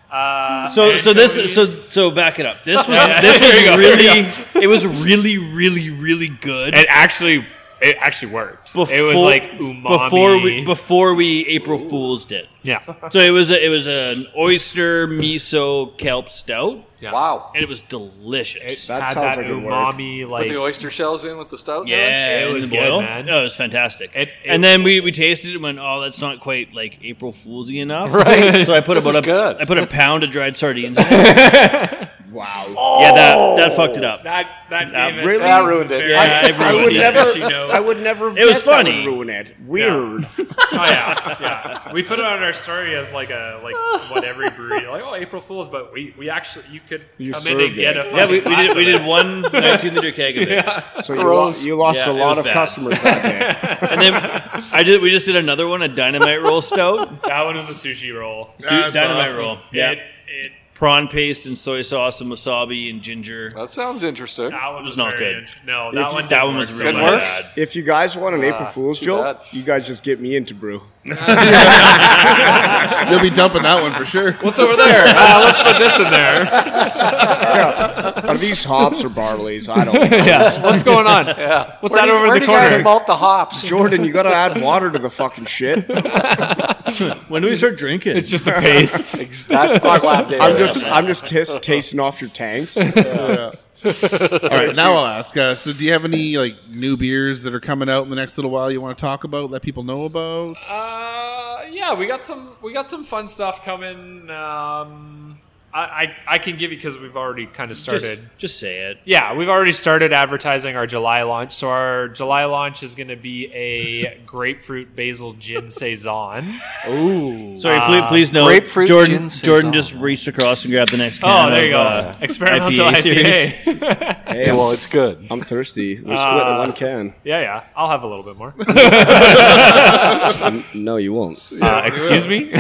S6: So back it up. This was
S5: Yeah.
S6: this
S5: There you
S6: was
S5: go.
S6: really it was really good.
S5: It actually worked. It was like umami.
S6: before we April Fools did.
S5: Yeah.
S6: So it was an oyster miso kelp stout,
S5: Yeah.
S4: Wow.
S6: and it was delicious.
S3: That
S5: Had
S3: sounds
S5: that
S3: like it worked.
S5: umami,
S4: Put
S5: like
S4: the oyster shells in with the stout?
S6: Yeah,
S5: It
S6: in
S5: was
S6: the
S5: good,
S6: boil.
S5: man.
S6: No, it was fantastic.
S5: It-
S6: and then we tasted it and went, oh, that's not quite like April Foolsy enough.
S4: Right.
S6: So I put
S4: This is good.
S6: I put a pound of dried sardines in it.
S3: Wow.
S6: Yeah, that fucked it up.
S5: that gave it
S3: really?
S5: some
S4: That ruined it.
S5: very
S6: Yeah,
S3: I would
S6: Ruined it.
S3: never.
S5: fishy note.
S3: I would never. have
S6: It was
S3: guessed that would
S6: funny.
S3: ruin it. Weird.
S5: Oh yeah. We put it on our story as like what every brewery like. Oh, April Fools, but we actually you could
S3: You
S5: come in and
S3: served
S5: get
S3: it.
S5: a
S6: Yeah, we
S5: fucking
S6: did
S5: glass of it.
S6: one 19-liter keg of it.
S3: So
S4: Gross.
S3: you lost
S6: Yeah,
S3: a
S6: it
S3: lot
S6: was
S3: of
S6: bad.
S3: customers that day.
S6: And then we just did another one, a dynamite roll stout.
S5: That one was a sushi roll.
S2: That's
S6: Dynamite
S2: awesome.
S6: roll. Yeah.
S5: It
S6: Prawn paste and soy sauce and wasabi and ginger.
S4: That sounds interesting.
S5: that one was
S6: not
S5: very
S6: good.
S5: No,
S3: If
S5: that
S3: you-
S5: one.
S6: That one was
S5: didn't
S6: really
S5: work.
S4: work?
S6: bad.
S3: If you guys want an April Fool's
S4: too
S3: joke,
S4: bad.
S3: you guys just get me into brew.
S2: You'll be dumping that one for sure.
S5: What's over there? Let's put this in there.
S3: Are these hops or barleys? I don't know.
S5: Yeah. What's going on?
S4: Yeah.
S5: What's
S4: Where
S5: that
S4: do you-
S5: over in
S4: where
S5: the
S4: do you guys
S5: corner?
S4: malt the hops?
S3: Jordan, you got to add water to the fucking shit.
S6: When do we start drinking?
S5: It's just a paste.
S4: That's the collab day.
S3: I'm just tasting off your tanks.
S2: All right, now I'll ask. So, do you have any like new beers that are coming out in the next little while you want to talk about? Let people know about.
S5: Yeah, we got some fun stuff coming. I can give you because we've already kind of started.
S6: Just say it.
S5: Yeah, we've already started advertising our July launch. So our July launch is going to be a grapefruit basil gin saison.
S6: Ooh. Sorry, please note,
S4: grapefruit
S6: Jordan
S4: gin
S6: Jordan
S4: saison.
S6: just reached across and grabbed the next can.
S5: Oh, there you
S6: of,
S5: go. Experimental IPA.
S3: Hey,
S4: Yeah, well, it's good.
S3: I'm thirsty. We're splitting one can.
S5: Yeah. I'll have a little bit more.
S3: No, you won't.
S5: Excuse me.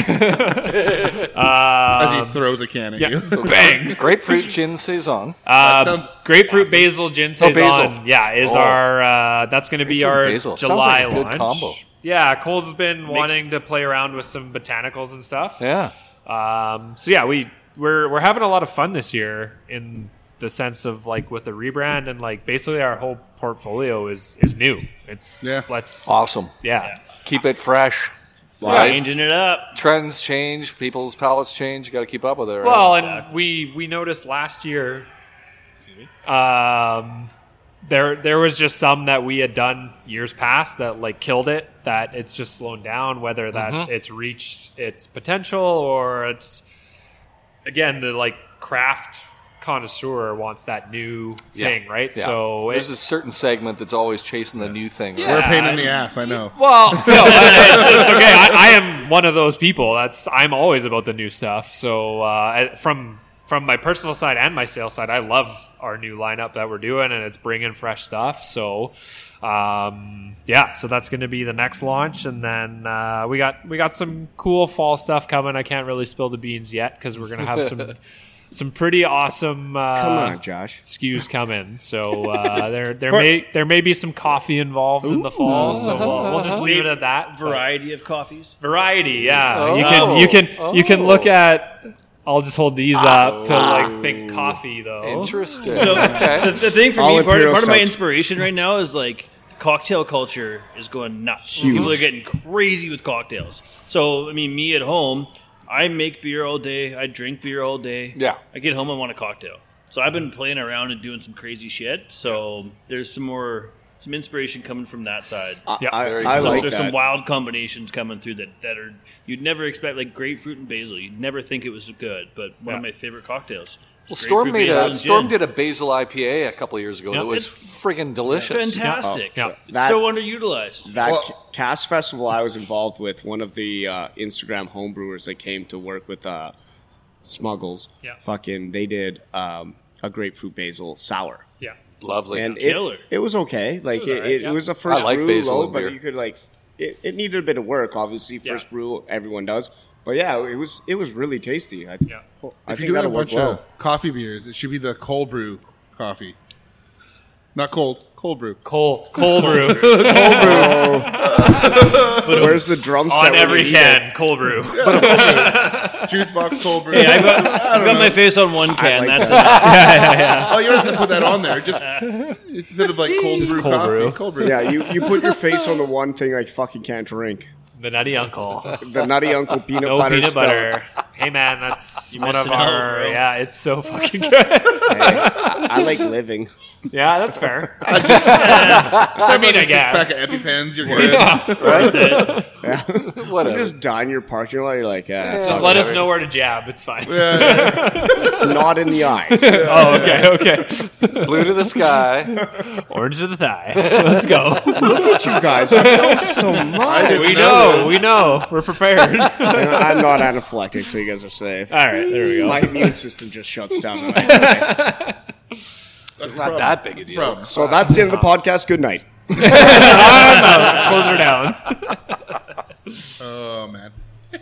S2: As he throws a can at you.
S5: Bang.
S4: Grapefruit gin saison.
S2: sounds
S5: Grapefruit basil gin saison.
S4: basil.
S5: Yeah, is
S4: Oh.
S5: our that's going to be our
S4: Grapefruit basil. Sounds
S5: July
S4: like a good
S5: launch.
S4: combo.
S5: Yeah, Cole's been wanting to play around with some botanicals and stuff.
S4: Yeah.
S5: So yeah, we're having a lot of fun this year in the sense of like with the rebrand and like basically our whole portfolio is new. It's
S2: Yeah.
S4: Awesome. Keep it fresh. Right?
S6: Changing it up.
S4: Trends change. People's palates change. You got to keep up with it. Right?
S5: Well, and we noticed last year, there was just some that we had done years past that like killed it, that it's just slowed down, whether that it's reached its potential or it's, again, the like craft connoisseur wants that new thing, right?
S4: Yeah.
S5: So
S4: there's a certain segment that's always chasing the new thing. Right?
S2: We're a pain in the ass, I know.
S5: Well, no, it's okay. I am one of those people. I'm always about the new stuff. So from my personal side and my sales side, I love our new lineup that we're doing, and it's bringing fresh stuff. So, so that's going to be the next launch, and then we got some cool fall stuff coming. I can't really spill the beans yet because we're going to have some pretty awesome
S3: Come on, Josh.
S5: SKUs coming. So there may be some coffee involved in the fall. So we'll just leave it at that.
S6: Variety of coffees.
S5: Variety, yeah. You can look at. I'll just hold these up to like think coffee though.
S4: Interesting.
S6: So
S4: Okay.
S6: the thing for
S3: All
S6: me, part
S3: imperial
S6: of my
S3: stouts.
S6: inspiration right now is like cocktail culture is going nuts. People are getting crazy with cocktails. So I mean, me at home, I make beer all day. I drink beer all day.
S4: Yeah.
S6: I get home, I want a cocktail. So I've been playing around and doing some crazy shit. So there's some inspiration coming from that side.
S3: I
S6: So
S3: like
S6: there's
S3: that.
S6: some wild combinations coming through that are you'd never expect, like grapefruit and basil. You'd never think it was good, but one of my favorite cocktails.
S4: Well,
S6: Grapefruit, basil, and
S4: Storm
S6: gin.
S4: did a basil IPA a couple of years ago
S6: Yep.
S4: that was friggin' delicious.
S6: Fantastic.
S5: Yeah.
S3: That-
S6: So underutilized.
S3: That
S2: Well-
S3: cast festival I was involved with, one of the Instagram homebrewers that came to work with Smuggles,
S5: Yeah.
S3: they did a grapefruit basil sour.
S5: Yeah.
S4: Lovely.
S3: And
S6: Killer.
S3: it was okay. Like
S6: was alright,
S3: it was a first
S4: I like
S3: brew
S4: basil
S3: low,
S4: in
S3: but
S4: beer.
S3: you could it needed a bit of work. Obviously, first brew everyone does, but yeah, it was really tasty. I
S5: Yeah.
S3: think
S2: If you're doing
S3: that'll
S2: a
S3: work
S2: bunch
S3: well.
S2: of coffee beers, it should be the cold brew coffee. Not cold brew.
S5: Cold brew
S3: Where's the drum set
S5: on
S3: when
S5: every
S3: you eat
S5: can. Cold brew.
S2: Juice box cold brew.
S6: Hey, I've got my face on one can.
S3: like
S6: That's
S2: Oh, you don't have to put that on there. Just instead of like cold brew
S5: cold
S2: coffee,
S5: brew.
S2: cold brew.
S3: Yeah, you put your face on the one thing I fucking can't drink.
S5: The Nutty Uncle.
S3: The Nutty Uncle peanut
S5: No
S3: butter.
S5: peanut
S3: stout.
S5: butter. Hey man, that's one of
S6: missing out,
S5: our.
S6: bro.
S5: Yeah, it's so fucking good.
S3: I like living.
S5: Yeah, that's fair.
S2: I
S5: mean, I
S2: Six pack
S5: guess.
S2: of EpiPens, you're good.
S3: You
S4: Whatever.
S3: just die in your parking lot. You're like,
S5: Just let us know where to jab. It's fine.
S3: not in the eyes.
S5: Oh, okay.
S4: Blue to the sky.
S5: Orange to the thigh. Let's go.
S3: You guys know so much.
S5: We know. We're prepared.
S3: I'm not anaphylactic, so you guys are safe.
S5: All right, there we go.
S3: My immune system just shuts down. When I
S4: It's not that big a deal.
S2: Problem.
S3: so that's the end of the podcast. Good night.
S5: Close her down.
S2: Oh man.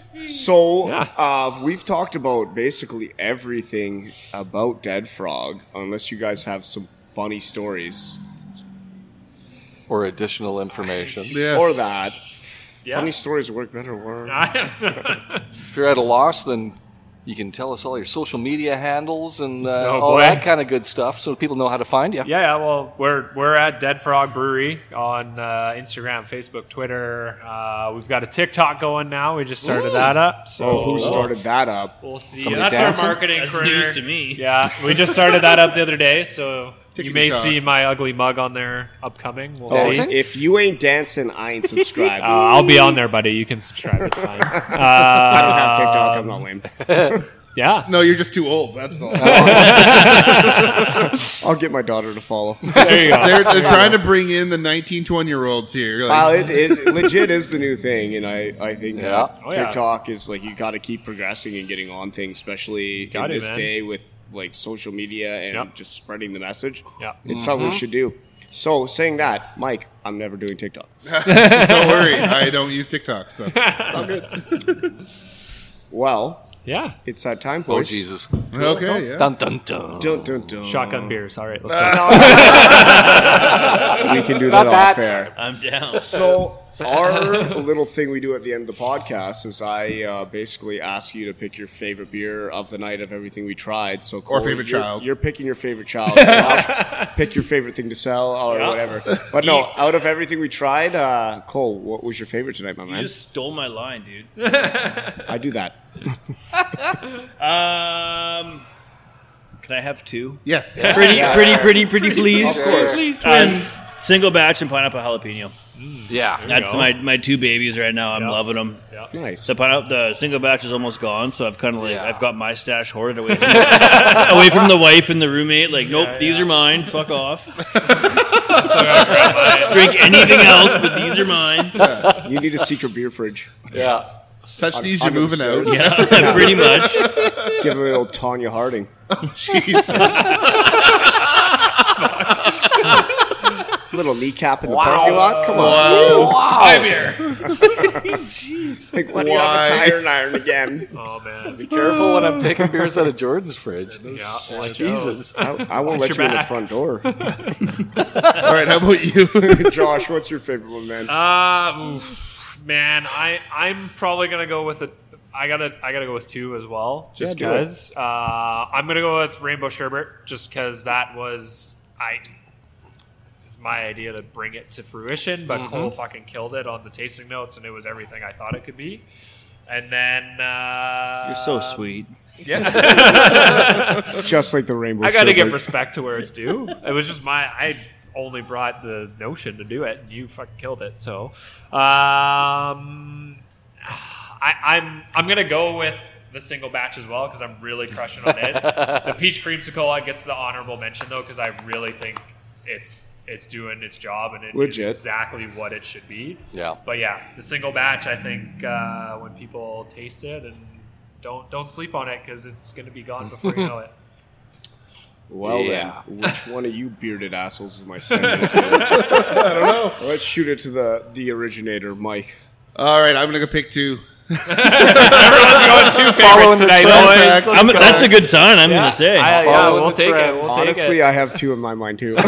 S3: So we've talked about basically everything about Dead Frog, unless you guys have some funny stories
S4: Or additional information.
S2: Yeah.
S3: or that.
S5: Yeah.
S3: Funny stories work better. Or
S4: If you're at a loss, then you can tell us all your social media handles and all
S5: boy.
S4: that kind of good stuff so people know how to find you.
S5: Yeah, well, we're at Dead Frog Brewery on Instagram, Facebook, Twitter. We've got a TikTok going now. We just started that up. So
S3: who started that up?
S5: we'll see.
S4: Somebody
S5: That's
S4: dancing?
S5: our marketing
S6: That's
S5: crew.
S6: news to me.
S5: Yeah, we just started that up the other day, so you may
S2: TikTok.
S5: see my ugly mug on there upcoming. We'll
S3: Oh,
S5: see.
S4: Dancing?
S3: if you ain't dancing, I ain't subscribed.
S5: I'll be on there, buddy. You can subscribe. It's fine.
S3: I don't have TikTok. I'm not lame.
S5: Yeah.
S2: No, you're just too old. That's all.
S3: I'll get my daughter to follow.
S5: There you go.
S2: They're trying to bring in the 19, 20-year-olds here.
S3: Well,
S2: Like,
S3: it legit is the new thing, and I think
S4: Yeah.
S5: Oh, yeah.
S3: TikTok is like you got to keep progressing and getting on things, especially in
S5: Got it,
S3: this
S5: man.
S3: day with like social media and
S5: Yep.
S3: just spreading the message.
S5: Yeah.
S3: It's something we should do. So saying that, Mike, I'm never doing TikTok.
S2: don't worry, I don't use TikTok, so it's all good.
S3: Well,
S5: Yeah.
S3: it's that time,
S4: Oh,
S3: boys.
S4: Jesus.
S2: Okay, yeah.
S4: Dun, dun, dun.
S3: Dun, dun, dun.
S5: Shotgun beers. All right, let's go.
S3: We can do that
S4: Not
S3: off
S4: that
S3: air.
S6: I'm down.
S3: So our little thing we do at the end of the podcast is I basically ask you to pick your favorite beer of the night of everything we tried. So Cole,
S2: favorite
S3: you're,
S2: child.
S3: You're picking your favorite child. Josh, pick your favorite thing to sell or whatever. But no, out of everything we tried, Cole, what was your favorite tonight, my
S6: You
S3: man?
S6: just stole my line, dude.
S3: I do that.
S6: Can I have two?
S2: Yes.
S6: Pretty, please.
S4: Of course.
S6: Twins. Single batch and pineapple jalapeno.
S4: Yeah.
S6: That's my two babies right now. I'm loving them.
S3: Nice.
S6: The single batch is almost gone, so I've kind of
S4: Yeah.
S6: I've got my stash hoarded away from the wife and the roommate. Like, nope, these are mine. Fuck off. Drink anything else, but these are mine.
S3: You need a secret beer fridge.
S4: Yeah.
S2: Touch these, you're moving out.
S6: Yeah, pretty much.
S3: Give him a little Tanya Harding.
S2: Jeez.
S3: Little kneecap in the parking lot. Come on.
S5: Hi, beer.
S3: Like, when do you have a tire and iron again?
S5: Oh man.
S4: Be careful when I'm taking beers out of Jordan's fridge.
S5: Yeah.
S4: Jesus.
S3: I won't let
S5: your
S3: you in the
S5: back.
S3: front door.
S2: All right, how about you?
S3: Josh, what's your favorite one, man?
S5: Man, I'm probably gonna go with I gotta go with two as well, just
S3: Yeah, do it.
S5: because. I'm gonna go with Rainbow Sherbet, just because that was my idea to bring it to fruition, but Cole fucking killed it on the tasting notes, and it was everything I thought it could be. And then
S6: You're so sweet.
S5: yeah,
S3: Just like the rainbow.
S5: I got to give
S3: sherbet.
S5: respect to where it's due. It was just I only brought the notion to do it, and you fucking killed it. So, I'm gonna go with the single batch as well because I'm really crushing on it. The peach creamsicle gets the honorable mention though because I really think it's doing its job and it is
S3: Legit.
S5: exactly what it should be.
S4: Yeah.
S5: But yeah, the single batch, I think when people taste it and don't sleep on it because it's going to be gone before you know it.
S3: Well
S4: Yeah.
S3: then, which one of you bearded assholes am I sending it to? I don't know. Let's shoot it to the originator, Mike.
S2: All right, I'm going to go pick two.
S5: Everyone's going two favorites tonight, boys. Let's go.
S6: That's a good sign, I'm going to say.
S5: Yeah,
S4: Following
S5: we'll
S4: the
S5: take
S4: trend.
S5: it. We'll take
S3: Honestly,
S5: it.
S3: I have two in my mind too.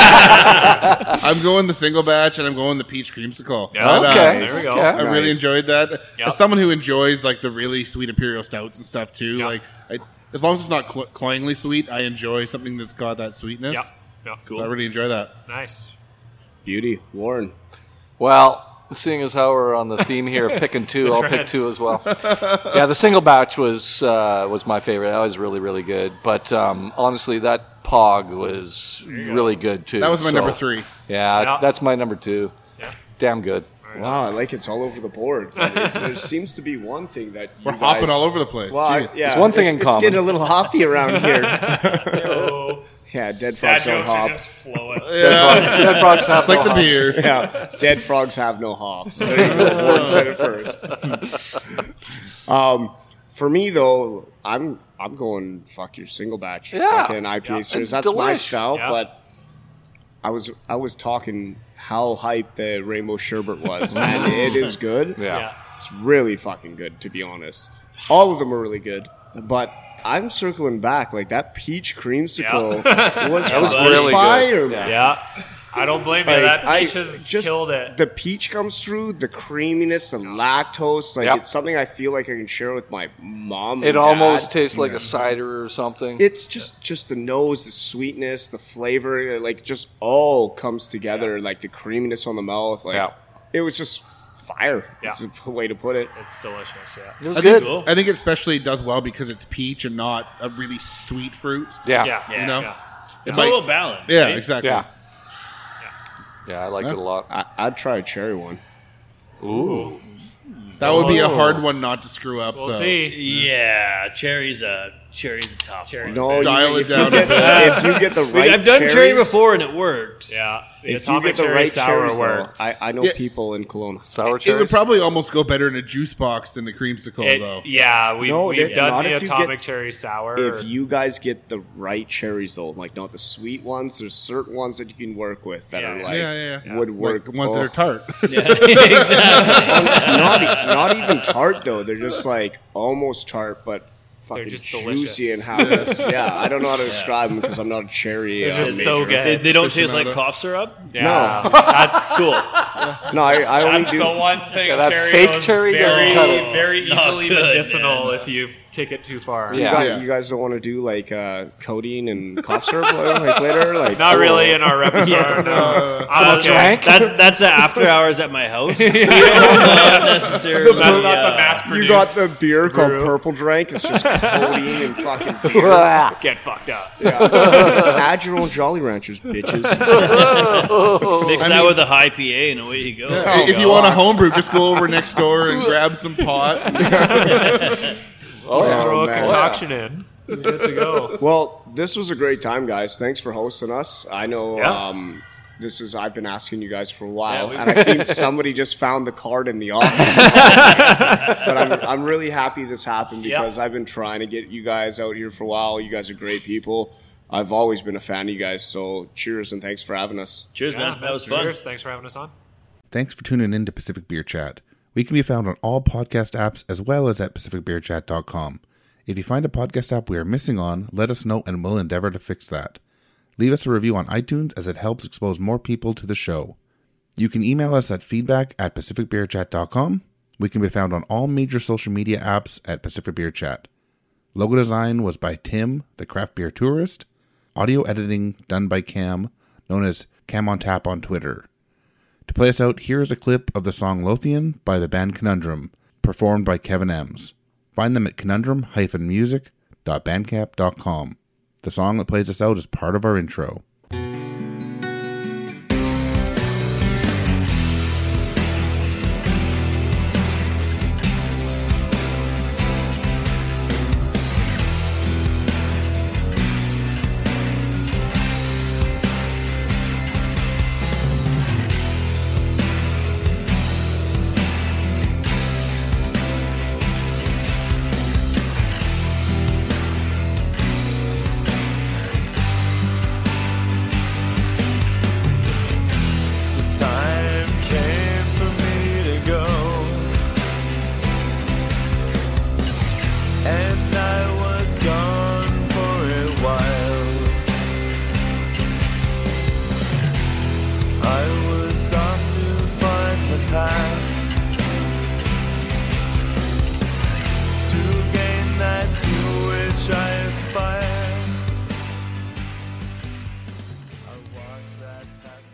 S2: I'm going the single batch, and I'm going the peach creamsicle.
S5: Yeah,
S2: But,
S5: okay. There we go.
S4: Okay.
S2: I really
S3: Nice.
S2: enjoyed that.
S5: Yep.
S2: As someone who enjoys like the really sweet imperial stouts and stuff too,
S5: Yep.
S2: as long as it's not cloyingly sweet, I enjoy something that's got that sweetness.
S5: Yep. Yep.
S2: So I really enjoy that.
S5: Nice.
S3: Beauty, Warren.
S4: Well, seeing as how we're on the theme here of picking two, I'll pick
S5: trend.
S4: two as well. Yeah, the single batch was my favorite. That was really, really good. But honestly, that Pog was really good too.
S2: That was my
S4: So,
S2: number 3.
S4: Yeah,
S5: Yeah.
S4: that's my number 2.
S5: Yeah.
S4: Damn good.
S3: Wow, I like it's all over the board. There seems to be one thing that
S2: We're hopping all over the place.
S3: Well,
S2: Jeez.
S3: yeah,
S4: There's one thing in
S3: it's
S4: common.
S3: getting a little hoppy around here.
S5: Oh,
S3: Yeah, dead
S5: dad
S3: frogs don't
S5: jokes are
S3: hop.
S5: just flowing.
S4: Dead frogs have
S2: It's like
S4: no
S2: the
S4: hops.
S2: beer.
S3: Yeah, dead frogs have no hops. There you go. Warren said it first. For me though, I'm going fuck your single batch.
S4: Yeah.
S3: Fucking IPA series.
S4: It's
S3: That's my
S4: delish.
S3: style.
S5: Yeah.
S3: But I was talking how hype the Rainbow Sherbet was, and it is good.
S4: Yeah.
S3: It's really fucking good, to be honest. All of them are really good, but I'm circling back. Like that peach creamsicle was
S4: really good.
S3: fire, man.
S5: Yeah. I don't blame you.
S3: Like,
S5: That
S3: I
S5: peach has
S3: just
S5: killed it.
S3: The peach comes through, the creaminess, the lactose. Like
S4: Yep.
S3: it's something I feel like I can share with my mom.
S4: It
S3: and
S4: almost
S3: dad.
S4: tastes like a cider or something.
S3: It's just the nose, the sweetness, the flavor. Like just all comes together. Like the creaminess on the mouth. Like
S4: Yeah.
S3: it was just fire.
S5: Yeah.
S3: It's a way to put it.
S5: It's delicious, yeah.
S4: It was
S2: I
S4: good.
S2: think, I think it especially does well because it's peach and not a really sweet fruit.
S4: Yeah.
S5: Yeah.
S6: You
S2: know?
S5: Yeah.
S6: It's
S2: Like-
S6: all about balance.
S2: Yeah,
S6: right?
S2: exactly.
S4: Yeah. Yeah, I liked it a lot.
S3: I'd try a cherry one.
S4: Ooh.
S2: That would be a
S5: Oh.
S2: hard one not to screw up.
S5: We'll
S2: though.
S5: see.
S6: Yeah, cherry's a tough one.
S3: No,
S2: Dial it
S3: if you
S2: down
S3: get-
S2: a bit.
S3: If you get the right
S6: I've done cherry
S3: cherries-
S6: before and it worked.
S5: Yeah. The
S3: If you
S5: atomic
S3: get the
S5: cherry
S3: right
S5: sour
S3: cherries, though,
S5: worked.
S3: I know
S2: Yeah.
S3: people in Kelowna.
S4: Sour
S2: It
S4: cherries?
S2: would probably almost go better in a juice box than the creamsicle, though.
S5: Yeah,
S3: No,
S5: we've done
S3: not
S5: the
S3: if you
S5: atomic
S3: get-
S5: cherry sour.
S3: If you guys get the right cherries, though, like not the sweet ones, there's certain ones that you can work with that
S5: Yeah,
S3: are
S5: yeah.
S3: like
S2: Yeah.
S3: would
S2: Like
S3: work.
S2: the ones that
S3: Oh.
S2: are tart.
S3: Not even tart though. They're just like almost tart, but fucking
S5: just
S3: juicy
S5: delicious.
S3: and have this. Yeah, I don't know how to describe them because I'm not a cherry.
S5: They're just so
S3: major.
S5: good.
S6: They don't taste like
S2: Aficionado.
S6: cough syrup.
S5: Yeah, that's cool.
S3: No, I only
S5: That's
S3: do.
S5: the one thing.
S4: Yeah, that
S5: cherry
S4: fake
S5: goes
S4: cherry doesn't
S5: very,
S4: cut it.
S5: very
S6: Not
S5: easily
S6: good,
S5: medicinal
S6: yeah.
S5: if you kick it too far.
S4: Yeah.
S3: You guys don't want to do like codeine and cough syrup like later? Like
S5: Not really in our repertoire. No. I'm okay.
S4: Drank?
S6: That's the after hours at my house. Not necessarily.
S5: That's not the mass produced.
S3: You got the beer called
S5: brew.
S3: Purple Drank. It's just codeine and fucking beer.
S5: Get fucked up.
S3: Add your own Jolly Ranchers, bitches.
S6: Mix that with a high PA and away you go.
S2: If you want a homebrew, just go over next door and grab some pot.
S5: Throw a
S3: man.
S5: concoction in. Good to go.
S3: Well, this was a great time, guys. Thanks for hosting us. I know
S5: Yeah.
S3: I've been asking you guys for a while, and I think somebody just found the card in the office. But I'm really happy this happened because I've been trying to get you guys out here for a while. You guys are great people. I've always been a fan of you guys, so cheers and thanks for having us.
S6: Cheers, man. That was fun.
S5: Cheers. Thanks for having us on.
S2: Thanks for tuning in to Pacific Beer Chat. We can be found on all podcast apps as well as at pacificbeerchat.com. If you find a podcast app we are missing on, let us know and we'll endeavor to fix that. Leave us a review on iTunes as it helps expose more people to the show. You can email us at feedback@pacificbeerchat.com. We can be found on all major social media apps at Pacific Beer Chat. Logo design was by Tim, the craft beer tourist. Audio editing done by Cam, known as Cam on Tap on Twitter. To play us out, here is a clip of the song Lothian by the band Conundrum, performed by Kevin Ems. Find them at conundrum-music.bandcamp.com. The song that plays us out is part of our intro.
S7: Time came for me to go, and I was gone for a while. I was off to find the path to gain that to which I aspire. I walked that path.